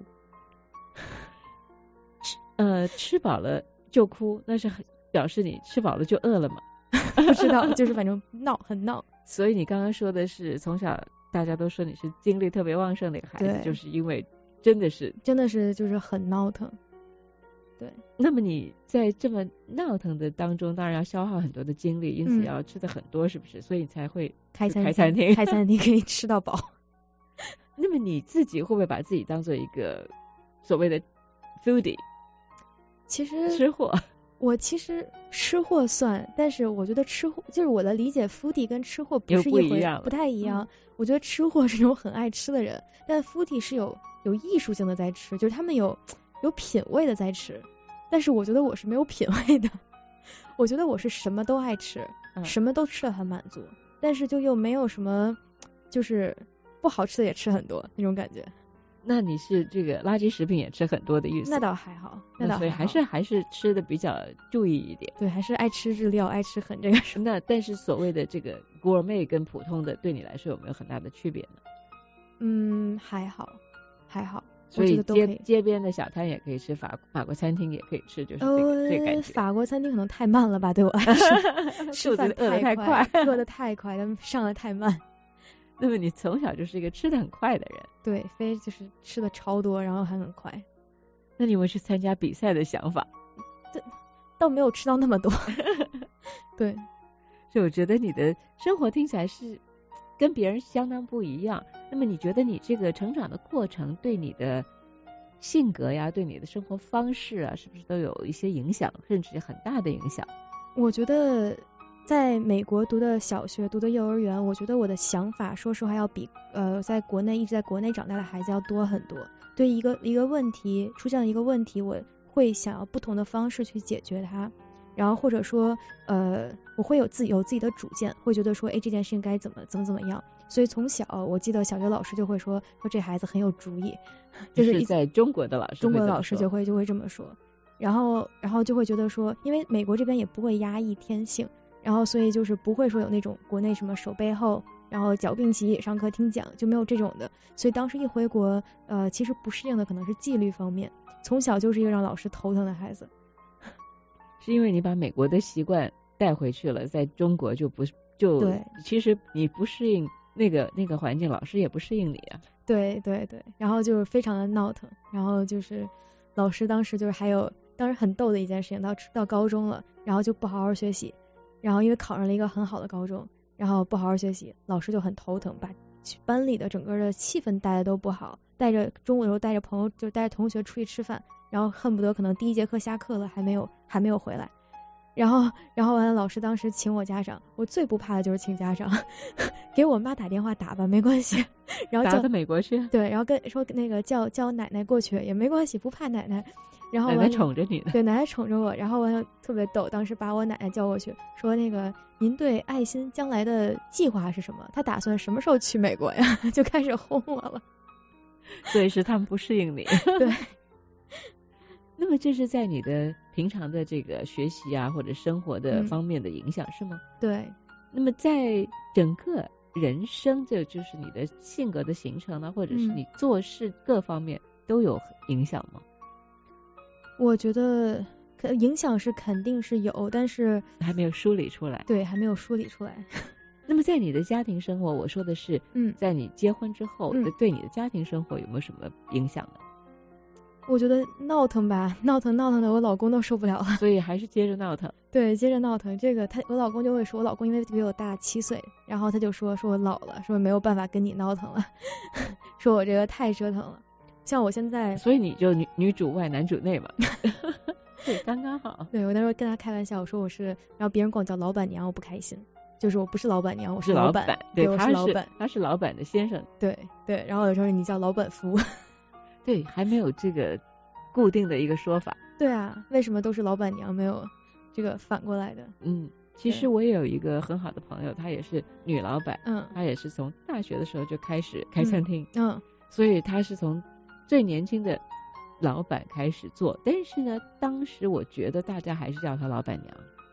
吃呃吃饱了就哭，那是很表示你吃饱了就饿了吗？ 不知道，就是反正闹很闹。 所以你刚刚说的是从小大家都说你是精力特别旺盛的一个孩子，就是因为真的是真的是就是很闹腾。对， 那么你在这么闹腾的当中，当然要消耗很多的精力，因此要吃的很多，是不是？嗯、所以你才会开餐开餐厅， 开餐厅可以吃到饱。 那么你自己会不会把自己当做一个所谓的 foodie？ 其实吃货， 我其实吃货算，但是我觉得吃货就是我的理解 foodie 跟吃货不是一回，不太一样。嗯、我觉得吃货是那种很爱吃的人，但 foodie 是有有艺术性的在吃，就是他们有。有品味的在吃，但是我觉得我是没有品味的。我觉得我是什么都爱吃，嗯、什么都吃得很满足，但是就又没有什么就是不好吃的也吃很多那种感觉。 那你是这个垃圾食品也吃很多的意思？ 那倒还好，那倒还好， 所以还是还是吃的比较注意一点。 对，还是爱吃日料，爱吃很这个什么。 那但是所谓的这个 gourmet 跟普通的对你来说有没有很大的区别呢？ 嗯，还好，还好。 所以街街边的小摊也可以吃，法法国餐厅也可以吃，就是这个、 呃、 这个感觉。 法国餐厅可能太慢了吧，对我来说，吃饭饿得太快， 饿得太快，他们上得太慢。 那么你从小就是一个吃得很快的人， 对，非就是吃的超多，然后还很快。 那你有没有去参加比赛的想法？ 这倒没有吃到那么多。对， 所以我觉得你的生活听起来是跟别人相当不一样。那么你觉得你这个成长的过程对你的性格呀，对你的生活方式啊，是不是都有一些影响，甚至很大的影响？ 我觉得在美国读的小学，读的幼儿园，我觉得我的想法说实话要比呃在国内一直在国内长大的孩子要多很多。对一个一个问题出现了一个问题，我会想要不同的方式去解决它，然后或者说呃我会有自己有自己的主见，会觉得说哎这件事情该怎么怎么怎么样。所以从小我记得小学老师就会说说这孩子很有主意， 就是在中国的老师中国的老师就会就会这么说，然后然后就会觉得说，因为美国这边也不会压抑天性，然后所以就是不会说有那种国内什么手背后然后脚并齐上课听讲，就没有这种的。所以当时一回国呃其实不适应的可能是纪律方面，从小就是一个让老师头疼的孩子。 是因为你把美国的习惯带回去了，在中国就不就对， 其实你不适应那个那个环境，老师也不适应你啊。 对对对，然后就是非常的闹腾，然后就是老师当时就是还有当时很逗的一件事情，到到高中了，然后就不好好学习，然后因为考上了一个很好的高中，然后不好好学习，老师就很头疼，把班里的整个的气氛带的都不好，带着中午的时候带着朋友就带着同学出去吃饭，然后恨不得可能第一节课下课了还没有还没有回来。然后，然后完了，老师当时请我家长，我最不怕的就是请家长，给我妈打电话打吧，没关系，然后叫打到美国去， 对，然后跟说那个叫叫我奶奶过去也没关系，不怕奶奶，然后奶奶宠着你呢， 对，奶奶宠着我，然后完了特别逗，当时把我奶奶叫过去，说那个您对爱心将来的计划是什么？他打算什么时候去美国呀？就开始轰我了， 所以是他们不适应你， 对。 那么这是在你的平常的这个学习啊或者生活的方面的影响、嗯、是吗？ 对。 那么在整个人生这就是你的性格的形成呢，或者是你做事各方面都有影响吗？ 我觉得影响是肯定是有，但是还没有梳理出来。 对，还没有梳理出来。 那么在你的家庭生活，我说的是嗯，在你结婚之后、嗯、对你的家庭生活有没有什么影响呢？ 我觉得闹腾吧，闹腾闹腾的我老公都受不了了， 所以还是接着闹腾。 对，接着闹腾。这个他我老公就会说，我老公因为比我大七岁，然后他就说说我老了，说没有办法跟你闹腾了，说我这个太折腾了。像我现在， 所以你就女女主外男主内嘛，对，刚刚好。 对，我那时候跟他开玩笑，我说我是，然后别人管我叫老板娘，我不开心，就是我不是老板娘，我是老板， 对， 对， 我是老板， 他是老板的先生， 对对。然后有时候你叫老板夫。 对，还没有这个固定的一个说法。 对啊，为什么都是老板娘，没有这个反过来的？ 嗯，其实我也有一个很好的朋友，她也是女老板， 嗯， 她也是从大学的时候就开始开餐厅， 嗯，嗯所以她是从最年轻的老板开始做，但是呢，当时我觉得大家还是叫她老板娘。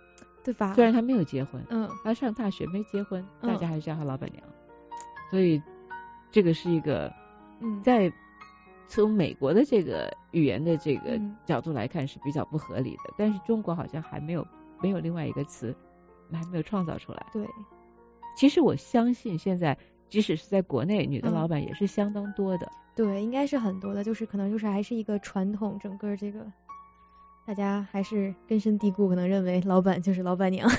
对吧？ 虽然他没有结婚， 嗯， 他上大学没结婚， 嗯、 大家还是叫他老板娘，所以这个是一个， 嗯，在从美国的这个语言的这个角度来看是比较不合理的，嗯、但是中国好像还没有没有另外一个词，还没有创造出来。 对， 其实我相信现在即使是在国内，女的老板也是相当多的。 嗯、对，应该是很多的，就是可能就是还是一个传统，整个这个大家还是根深蒂固，可能认为老板就是老板娘。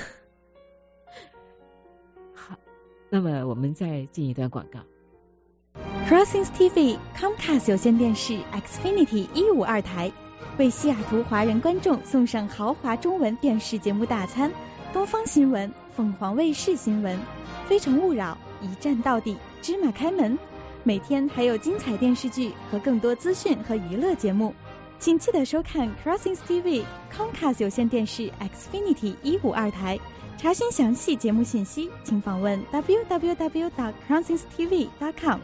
好，那么我们再进一段广告。 Crossings T V Comcast 有线电视 Xfinity 一五二台为西雅图华人观众送上豪华中文电视节目大餐，东方新闻、凤凰卫视新闻、非诚勿扰、一站到底、芝麻开门，每天还有精彩电视剧和更多资讯和娱乐节目，请记得收看 Crossings T V Comcast 有线电视 Xfinity 一五二台。查询详细节目信息，请访问 double-u double-u double-u dot crossings t v dot com。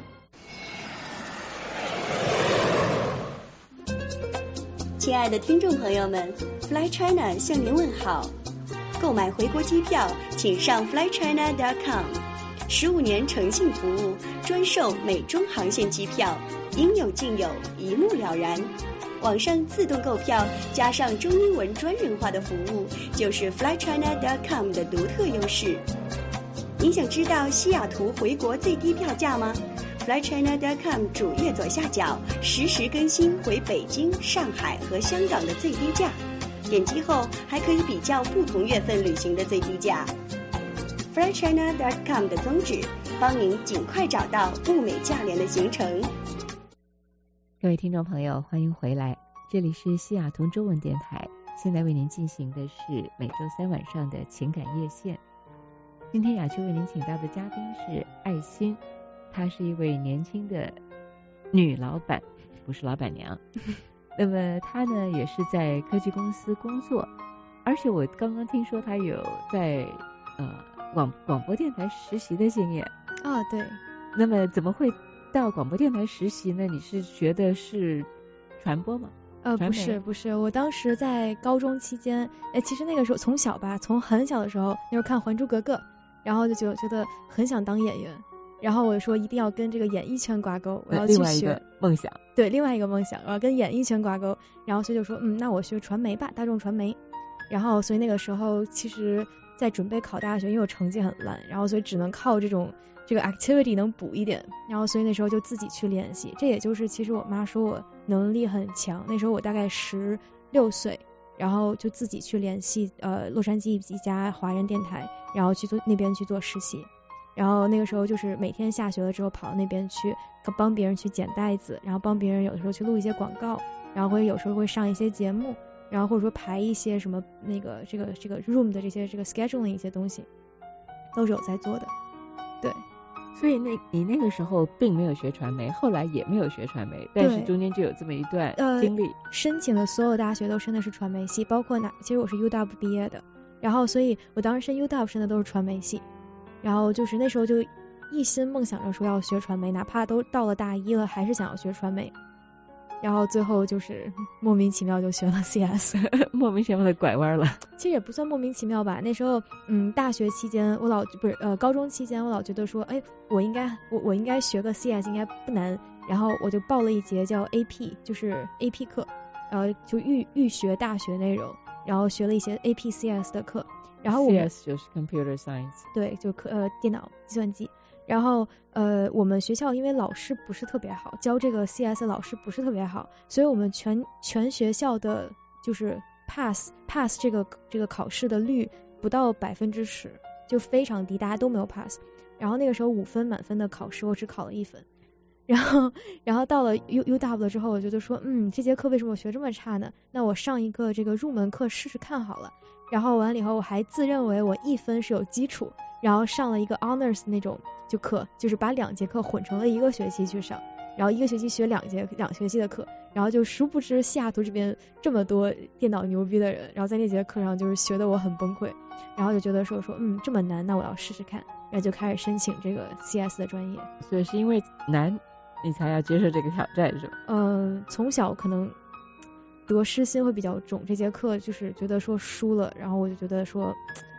亲爱的听众朋友们 ，Fly China 向您问好。购买回国机票，请上 fly china dot com。十五年诚信服务，专售美中航线机票，应有尽有，一目了然。网上自动购票，加上中英文专人化的服务，就是 fly china dot com 的独特优势。您想知道西雅图回国最低票价吗？fly china dot com 主页左下角实时更新回北京、上海和香港的最低价，点击后还可以比较不同月份旅行的最低价。fly china dot com 的宗旨，帮您尽快找到物美价廉的行程。 各位听众朋友，欢迎回来，这里是西雅图中文电台，现在为您进行的是每周三晚上的情感夜线。今天雅秋为您请到的嘉宾是艾欣，她是一位年轻的女老板，不是老板娘。那么她呢也是在科技公司工作，而且我刚刚听说她有在呃广广播电台实习的经验。 啊，对。 那么怎么会到广播电台实习呢？你是学的是传播吗？ 呃，不是不是，我当时在高中期间，哎，其实那个时候从小吧，从很小的时候，那时候看《还珠格格》，然后就觉得觉得很想当演员，然后我说一定要跟这个演艺圈挂钩，我要去学。另外一个梦想。对， 另外一个梦想，我要跟演艺圈挂钩，然后所以就说，嗯，那我学传媒吧，大众传媒。然后所以那个时候其实在准备考大学，因为我成绩很烂，然后所以只能靠这种这个 activity 能补一点，然后所以那时候就自己去练习。这也就是其实我妈说我能力很强，那时候我大概十六岁，然后就自己去联系呃洛杉矶一家华人电台，然后去做那边去做实习。然后那个时候就是每天下学了之后跑到那边去帮别人去剪带子，然后帮别人有的时候去录一些广告，然后会有时候会上一些节目，然后或者说排一些什么那个这个这个 room 的这些这个 scheduling 一些东西，都是有在做的。对， 所以那你那个时候并没有学传媒，后来也没有学传媒，但是中间就有这么一段经历。 呃、申请的所有大学都申的是传媒系，包括哪其实我是 U W 毕业的，然后所以我当时申 U W 申的都是传媒系，然后就是那时候就一心梦想着说要学传媒，哪怕都到了大一了还是想要学传媒，然后最后就是莫名其妙就学了 C S。 莫名其妙的拐弯了。 其实也不算莫名其妙吧，那时候嗯大学期间我老不是呃高中期间我老觉得说哎我应该我我应该学个 C S 应该不难，然后我就报了一节叫 A P 就是 A P 课，然后就预预学大学内容，然后学了一些 A P C S 的课，然后我们 C S 就是 Computer Science。 对，就课呃电脑计算机。然后呃我们学校因为老师不是特别好，教这个 C S 老师不是特别好，所以我们全全学校的就是 pass pass 这个这个考试的率不到百分之十，就非常低，大家都没有 pass。然后那个时候五分满分的考试我只考了一分，然后然后到了 U U W 之后，我觉得说嗯这节课为什么我学这么差呢？那我上一个这个入门课试试看好了。然后完了以后我还自认为我一分是有基础，然后上了一个 honors 那种就课，就是把两节课混成了一个学期去上，然后一个学期学两节两学期的课，然后就殊不知西雅图这边这么多电脑牛逼的人，然后在那节课上就是学得我很崩溃，然后就觉得说说嗯这么难，那我要试试看，然后就开始申请这个 C S 的专业。 所以是因为难你才要接受这个挑战是吧？ 嗯，从小可能得失心会比较重，这节课就是觉得说输了，然后我就觉得说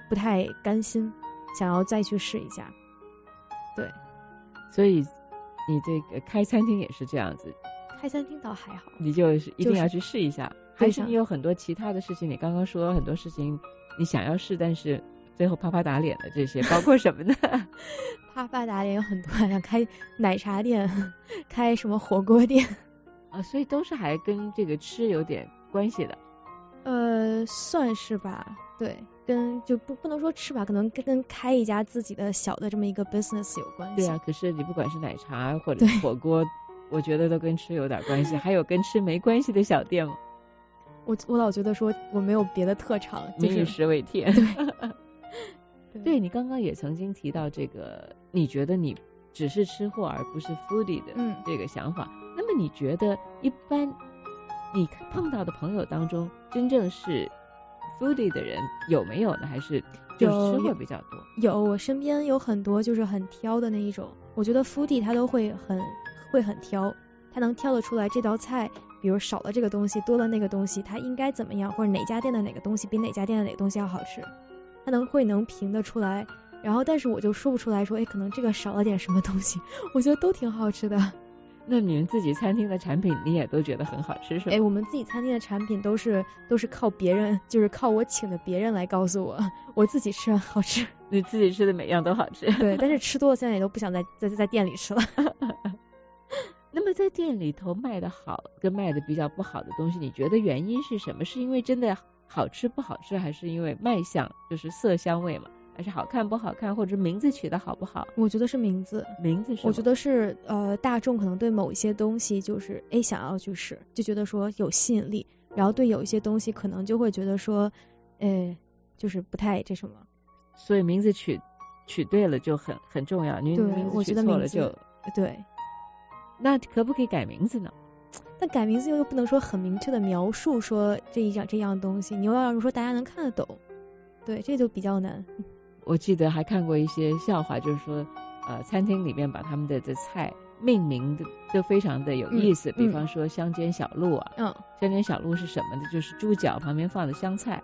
不太甘心，想要再去试一下。对， 所以你这个开餐厅也是这样子。 开餐厅倒还好， 你就是一定要去试一下， 就是、 还是你有很多其他的事情？你刚刚说很多事情你想要试，但是最后啪啪打脸的这些包括什么呢？ 啪啪打脸有很多，像开奶茶店，开什么火锅店啊，所以都是还跟这个吃有点关系的。 呃，算是吧，对，跟就不不能说吃吧，可能跟跟开一家自己的小的这么一个 business 有关系。 对啊，可是你不管是奶茶或者火锅，我觉得都跟吃有点关系。还有跟吃没关系的小店吗？ 我我老觉得说我没有别的特长，就是、 民以食为天。 对， 对, 对你刚刚也曾经提到这个，你觉得你只是吃货而不是 foodie 的这个想法。嗯、那么你觉得一般你碰到的朋友当中，真正是 foodie 的人有没有呢？还是就是吃货比较多？ 有，我身边有很多就是很挑的那一种。我觉得 foodie 他都会很会很挑，他能挑得出来这道菜，比如少了这个东西，多了那个东西，它应该怎么样，或者哪家店的哪个东西比哪家店的哪个东西要好吃，他能会能评得出来。然后但是我就说不出来说，哎，可能这个少了点什么东西，我觉得都挺好吃的。 那你们自己餐厅的产品你也都觉得很好吃是吧？ 哎，我们自己餐厅的产品都是都是靠别人，就是靠我请的别人来告诉我，我自己吃完好吃。 你自己吃的每样都好吃。 对，但是吃多了现在也都不想在在在店里吃了。 那么在店里头卖的好跟卖的比较不好的东西，你觉得原因是什么？是因为真的好吃不好吃，还是因为卖相就是色香味嘛？还是好看不好看，或者名字取得好不好？ 我觉得是名字， 名字是。 我觉得是呃，大众可能对某一些东西就是哎想要去试，就觉得说有吸引力，然后对有一些东西可能就会觉得说，哎，就是不太这什么。 所以名字取取对了就很很重要，你名字取错了就对。 那可不可以改名字呢？ 但改名字又不能说很明确的描述说这一样这样东西，你又要说大家能看得懂，对，这就比较难。 我记得还看过一些笑话，就是说呃，餐厅里面把他们的的菜命名的都非常的有意思，嗯、比方说香煎小鹿啊，嗯，香煎小鹿是什么呢？就是猪脚旁边放的香菜。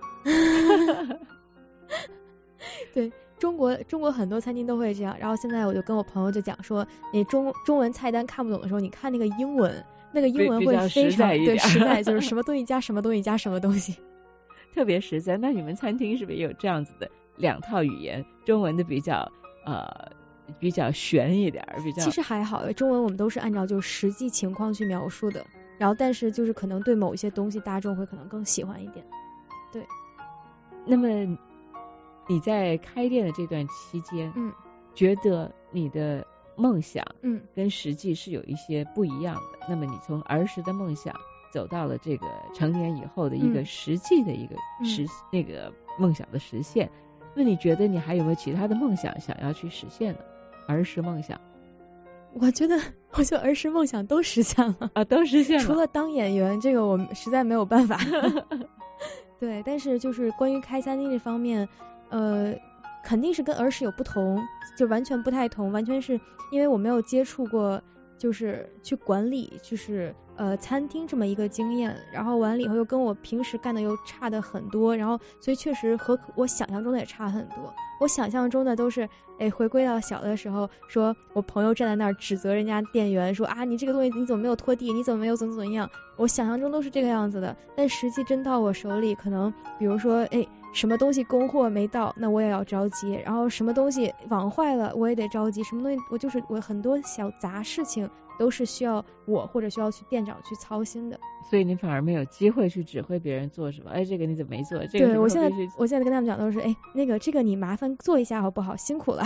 对，中国中国很多餐厅都会这样。然后现在我就跟我朋友就讲说，你中中文菜单看不懂的时候，你看那个英文，那个英文会非常对实在，就是什么东西加什么东西加什么东西， 特别实在。那你们餐厅是不是也有这样子的两套语言？中文的比较呃比较玄一点，比较其实还好，中文我们都是按照就实际情况去描述的。然后但是就是可能对某一些东西大众会可能更喜欢一点。对， 那么你在开店的这段期间， 嗯， 觉得你的梦想， 嗯， 跟实际是有一些不一样的。嗯、那么你从儿时的梦想走到了这个成年以后的一个实际的一个实、嗯、那个梦想的实现，那你觉得你还有没有其他的梦想想要去实现呢？儿时梦想， 我觉得，我觉得儿时梦想都实现了啊，都实现了。 除了当演员，这个我实在没有办法。对，但是就是关于开餐厅这方面。呃，肯定是跟儿时有不同，就完全不太同，完全是因为我没有接触过，就是去管理，就是呃餐厅这么一个经验，然后完了以后又跟我平时干的又差的很多，然后所以确实和我想象中的也差很多。我想象中的都是，哎，回归到小的时候，说我朋友站在那儿指责人家店员说啊，你这个东西你怎么没有拖地，你怎么没有怎么怎么样，我想象中都是这个样子的，但实际真到我手里，可能比如说，哎。什么东西供货没到，那我也要着急，然后什么东西网坏了我也得着急，什么东西我就是我很多小杂事情都是需要我或者需要去店长去操心的， 所以你反而没有机会去指挥别人做什么，哎，这个你怎么没做？这个对我现在我现在跟他们讲都是，哎，那个这个你麻烦做一下好不好？辛苦了。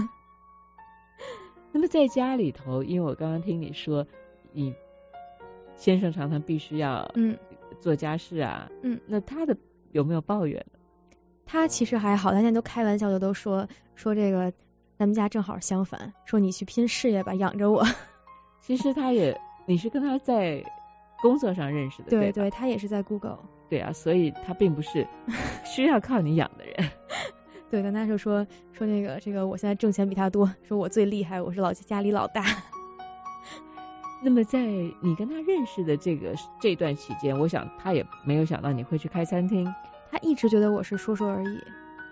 那么在家里头，因为我刚刚听你说，你先生常常必须要嗯做家事啊， 嗯， 那他的有没有抱怨？ 他其实还好，他现在都开玩笑的都说说这个咱们家正好相反，说你去拼事业吧，养着我。 其实他也，你是跟他在工作上认识的， 对对, 对，他也是在 Google。 对啊，所以他并不是需要靠你养的人。 对，跟他就说说那个这个我现在挣钱比他多，说我最厉害，我是老家里老大。 那么在你跟他认识的这个这段期间，我想他也没有想到你会去开餐厅。 他一直觉得我是说说而已，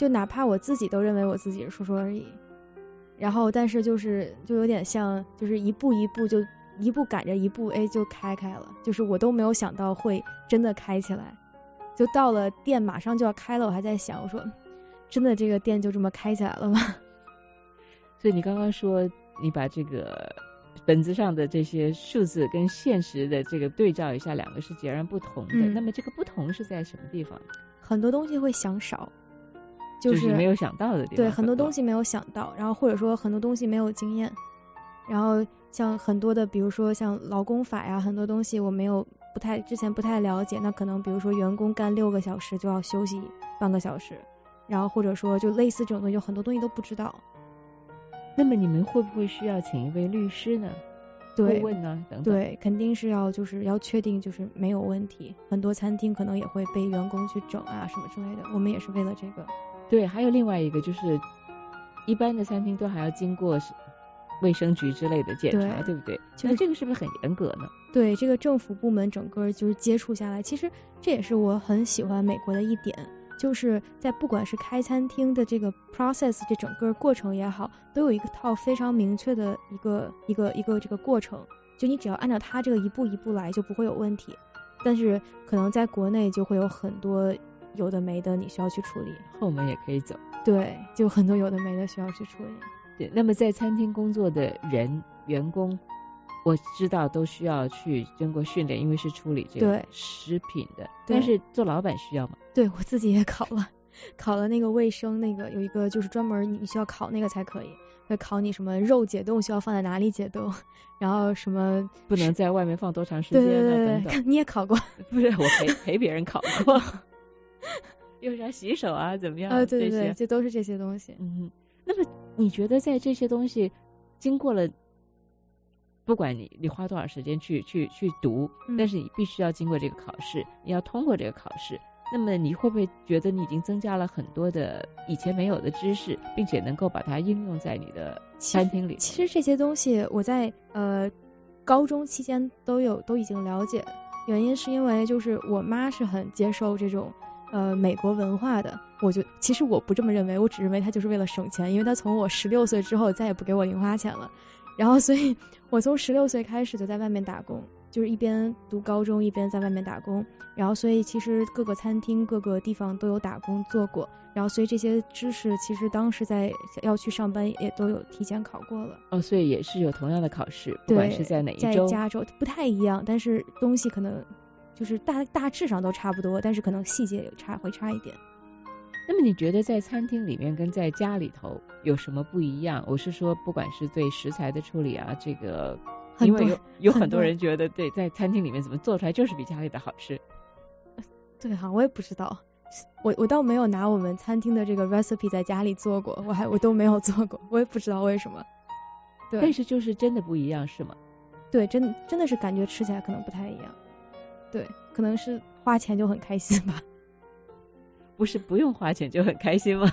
就哪怕我自己都认为我自己是说说而已，然后但是就是就有点像就是一步一步就一步赶着一步，哎就开开了，就是我都没有想到会真的开起来，就到了店马上就要开了，我还在想我说真的这个店就这么开起来了吗？ 所以你刚刚说你把这个本子上的这些数字跟现实的这个对照一下，两个是截然不同的、嗯、那么这个不同是在什么地方？ 很多东西会想少，就是, 就是没有想到的地方， 对，很多东西没有想到，然后或者说很多东西没有经验，然后像很多的比如说像劳工法呀，很多东西我没有不太之前不太了解，那可能比如说员工干六个小时就要休息半个小时，然后或者说就类似这种东西，很多东西都不知道。 那么你们会不会需要请一位律师呢？ 对， 顾问呢？等等。 对，肯定是要就是要确定就是没有问题。很多餐厅可能也会被员工去整啊什么之类的，我们也是为了这个。 对，还有另外一个就是一般的餐厅都还要经过卫生局之类的检查， 对, 对不对？就是、那这个是不是很严格呢？ 对，这个政府部门整个就是接触下来，其实这也是我很喜欢美国的一点，就是在不管是开餐厅的这个 process 这整个过程也好，都有一个套非常明确的一个一个一个这个过程，就你只要按照它这个一步一步来就不会有问题。但是可能在国内就会有很多有的没的你需要去处理， 后门也可以走。 对，就很多有的没的需要去处理。 对，那么在餐厅工作的人员工，我知道都需要去经过训练，因为是处理这个食品的。但是做老板需要吗？ 对，我自己也考了，考了那个卫生那个有一个就是专门你需要考那个才可以，会考你什么肉解冻需要放在哪里解冻，然后什么不能在外面放多长时间啊， 对对对等等。 你也考过？ 不是，我陪陪别人考过。有啥洗手啊，怎么样？ 啊，对对对，这都是这些东西。 嗯，那么你觉得在这些东西经过了，不管你你花多少时间去去去读、嗯，但是你必须要经过这个考试，你要通过这个考试，那么你会不会觉得你已经增加了很多的以前没有的知识，并且能够把它应用在你的餐厅里？ 其实这些东西我在呃高中期间都有都已经了解，原因是因为就是我妈是很接受这种呃美国文化的，我就其实我不这么认为，我只认为她就是为了省钱，因为她从我十六岁之后再也不给我零花钱了，然后所以我从十六岁开始就在外面打工，就是一边读高中一边在外面打工，然后所以其实各个餐厅各个地方都有打工做过，然后所以这些知识其实当时在要去上班也都有提前考过了。 哦，所以也是有同样的考试，不管是在哪一州？ 在加州不太一样，但是东西可能就是大大致上都差不多，但是可能细节有差会差一点。 那么你觉得在餐厅里面跟在家里头有什么不一样？我是说不管是对食材的处理啊，这个因为有有很多人觉得对在餐厅里面怎么做出来就是比家里的好吃。 对哈、啊，我也不知道，我我倒没有拿我们餐厅的这个 recipe 在家里做过，我还我都没有做过，我也不知道为什么。对， 但是就是真的不一样是吗？ 对，真真的是感觉吃起来可能不太一样。对，可能是花钱就很开心吧。 不是不用花钱就很开心吗？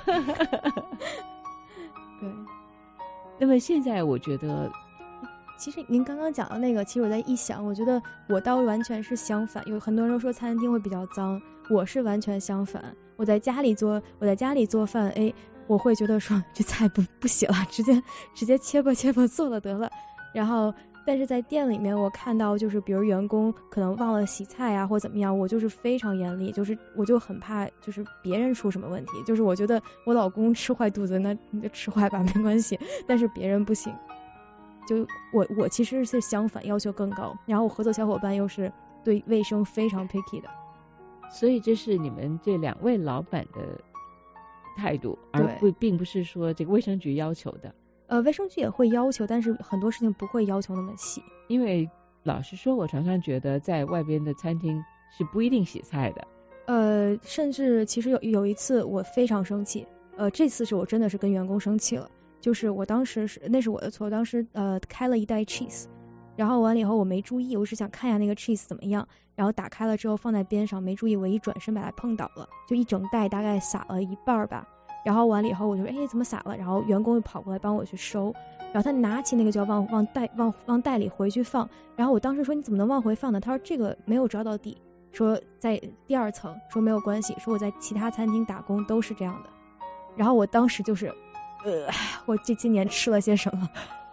对。 那么现在我觉得， 其实您刚刚讲的那个，其实我在一想，我觉得我倒完全是相反。有很多人都说餐厅会比较脏，我是完全相反。我在家里做，我在家里做饭，哎，我会觉得说这菜不不洗了，直接直接切吧切吧做了得了。然后，但是在店里面，我看到就是比如员工可能忘了洗菜啊，或怎么样，我就是非常严厉，就是我就很怕就是别人出什么问题，就是我觉得我老公吃坏肚子，那你就吃坏吧，没关系，但是别人不行。就我我其实是相反，要求更高，然后我合作小伙伴又是对卫生非常 picky 的， 所以这是你们这两位老板的态度，而不并不是说这个卫生局要求的。 呃，卫生局也会要求，但是很多事情不会要求那么细。 因为老实说，我常常觉得在外边的餐厅是不一定洗菜的。 呃，甚至其实有有一次我非常生气，呃，这次是我真的是跟员工生气了，就是我当时是那是我的错，当时呃开了一袋 cheese， 然后完了以后我没注意，我是想看一下那个 cheese 怎么样，然后打开了之后放在边上，没注意，我一转身把它碰倒了，就一整袋大概撒了一半吧。然后完了以后我就说哎怎么洒了，然后员工就跑过来帮我去收，然后他拿起那个就要往往袋往往袋里回去放，然后我当时说你怎么能往回放呢，他说这个没有着到地，说在第二层，说没有关系，说我在其他餐厅打工都是这样的， 然后我当时就是呃我这今年吃了些什么。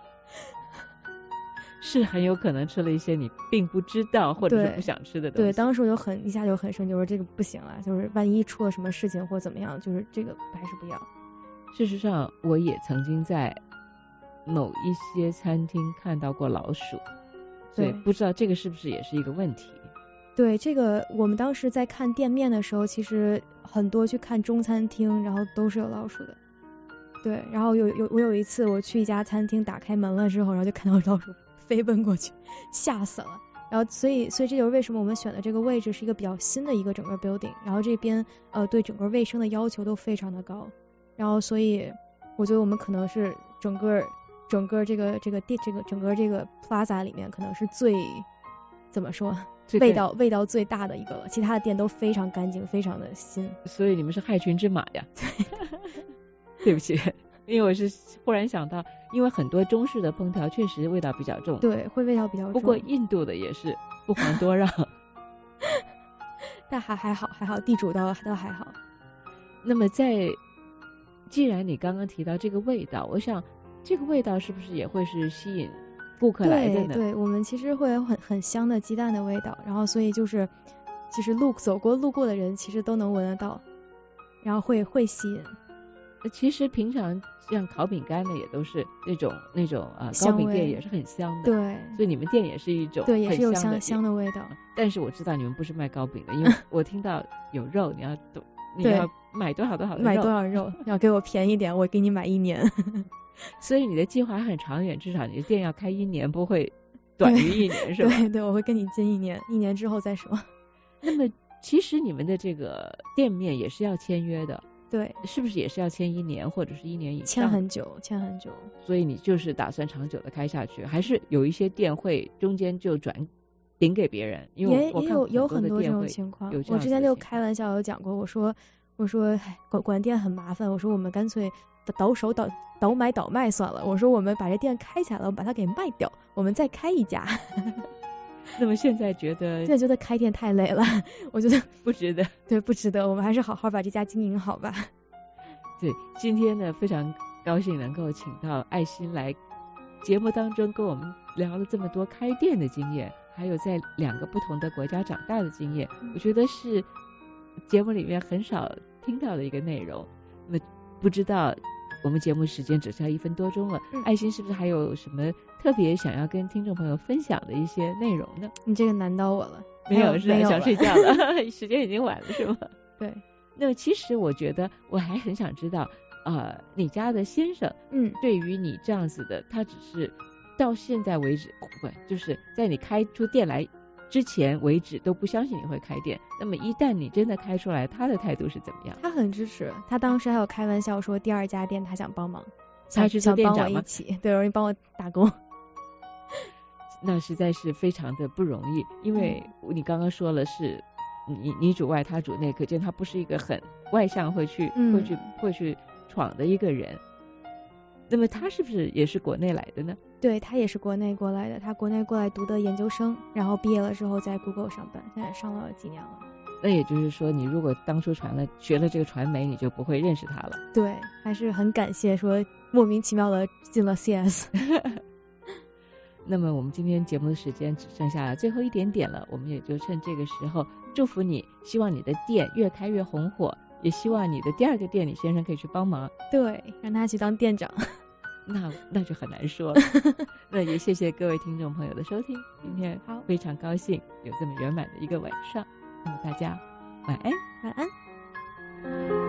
是很有可能吃了一些你并不知道或者是不想吃的东西。 对，当时我就很一下就很生气，我说这个不行了，就是万一出了什么事情或怎么样，就是这个还是不要。 事实上我也曾经在某一些餐厅看到过老鼠，所以不知道这个是不是也是一个问题。 对，这个我们当时在看店面的时候，其实很多去看中餐厅，然后都是有老鼠的。对，然后有有我有一次我去一家餐厅，打开门了之后，然后就看到老鼠飞奔过去，吓死了。然后所以所以这就是为什么我们选的这个位置是一个比较新的一个整个 building， 然后这边呃对整个卫生的要求都非常的高，然后所以我觉得我们可能是整个整个这个这个店这个整个这个 plaza 里面可能是最怎么说味道味道最大的一个了，其他的店都非常干净，非常的新。 所以你们是害群之马呀。对不起，因为我是忽然想到，因为很多中式的烹调确实味道比较重， 对，会味道比较重。 不过印度的也是不遑多让。 但还还好还好，地主倒倒还好。 那么在既然你刚刚提到这个味道，我想这个味道是不是也会是吸引顾客来的呢？ 对，对，我们其实会有很很香的鸡蛋的味道，然后所以就是其实路走过路过的人其实都能闻得到，然后会会吸引。 其实平常像烤饼干的也都是那种那种啊，糕饼店也是很香的。 对， 所以你们店也是一种对，也是有香香的味道。 但是我知道你们不是卖糕饼的，因为我听到有肉，你要多你要买多少多少的肉， 买多少肉，要给我便宜点，我给你买一年。 所以你的计划很长远，至少你的店要开一年，不会短于一年，是吧？ 对对，我会跟你进一年，一年之后再说。 那么其实你们的这个店面也是要签约的。 对， 是不是也是要签一年或者是一年以上？ 签很久，签很久。 所以你就是打算长久的开下去，还是有一些店会中间就转顶给别人？因为我也有有很多这种情况。我之前就开玩笑有讲过，我说我说管管店很麻烦，我说我们干脆倒手倒倒买倒卖算了。我说我们把这店开起来了，我们把它给卖掉，我们再开一家。 那么现在觉得现在觉得开店太累了，我觉得不值得。 对，不值得，我们还是好好把这家经营好吧。 对，今天呢非常高兴能够请到爱心来节目当中跟我们聊了这么多开店的经验，还有在两个不同的国家长大的经验，我觉得是节目里面很少听到的一个内容。那么不知道我们节目时间只剩下一分多钟了，嗯、爱心是不是还有什么特别想要跟听众朋友分享的一些内容呢？ 你这个难倒我了。 没有，是想睡觉了。时间已经晚了是吗？ 对。 那么其实我觉得我还很想知道，呃，你家的先生， 嗯， 对于你这样子的，他只是到现在为止，不，就是在你开出店来之前为止都不相信你会开店。那么一旦你真的开出来，他的态度是怎么样？ 他很支持，他当时还有开玩笑说第二家店他想帮忙， 他去做店长吗？ 想帮我一起，对，容易帮我打工。 那实在是非常的不容易，因为你刚刚说了是你你主外他主内，可见他不是一个很外向会去、嗯、会去会去闯的一个人。那么他是不是也是国内来的呢？ 对，他也是国内过来的，他国内过来读的研究生，然后毕业了之后在 Google 上班，现在上了几年了。 那也就是说，你如果当初传了学了这个传媒，你就不会认识他了。 对，还是很感谢说莫名其妙的进了 C S。 那么我们今天节目的时间只剩下最后一点点了，我们也就趁这个时候祝福你，希望你的店越开越红火，也希望你的第二个店李先生可以去帮忙。 对，让他去当店长。 那那就很难说了。那也谢谢各位听众朋友的收听，今天好非常高兴有这么圆满的一个晚上，那么大家晚安， 晚安。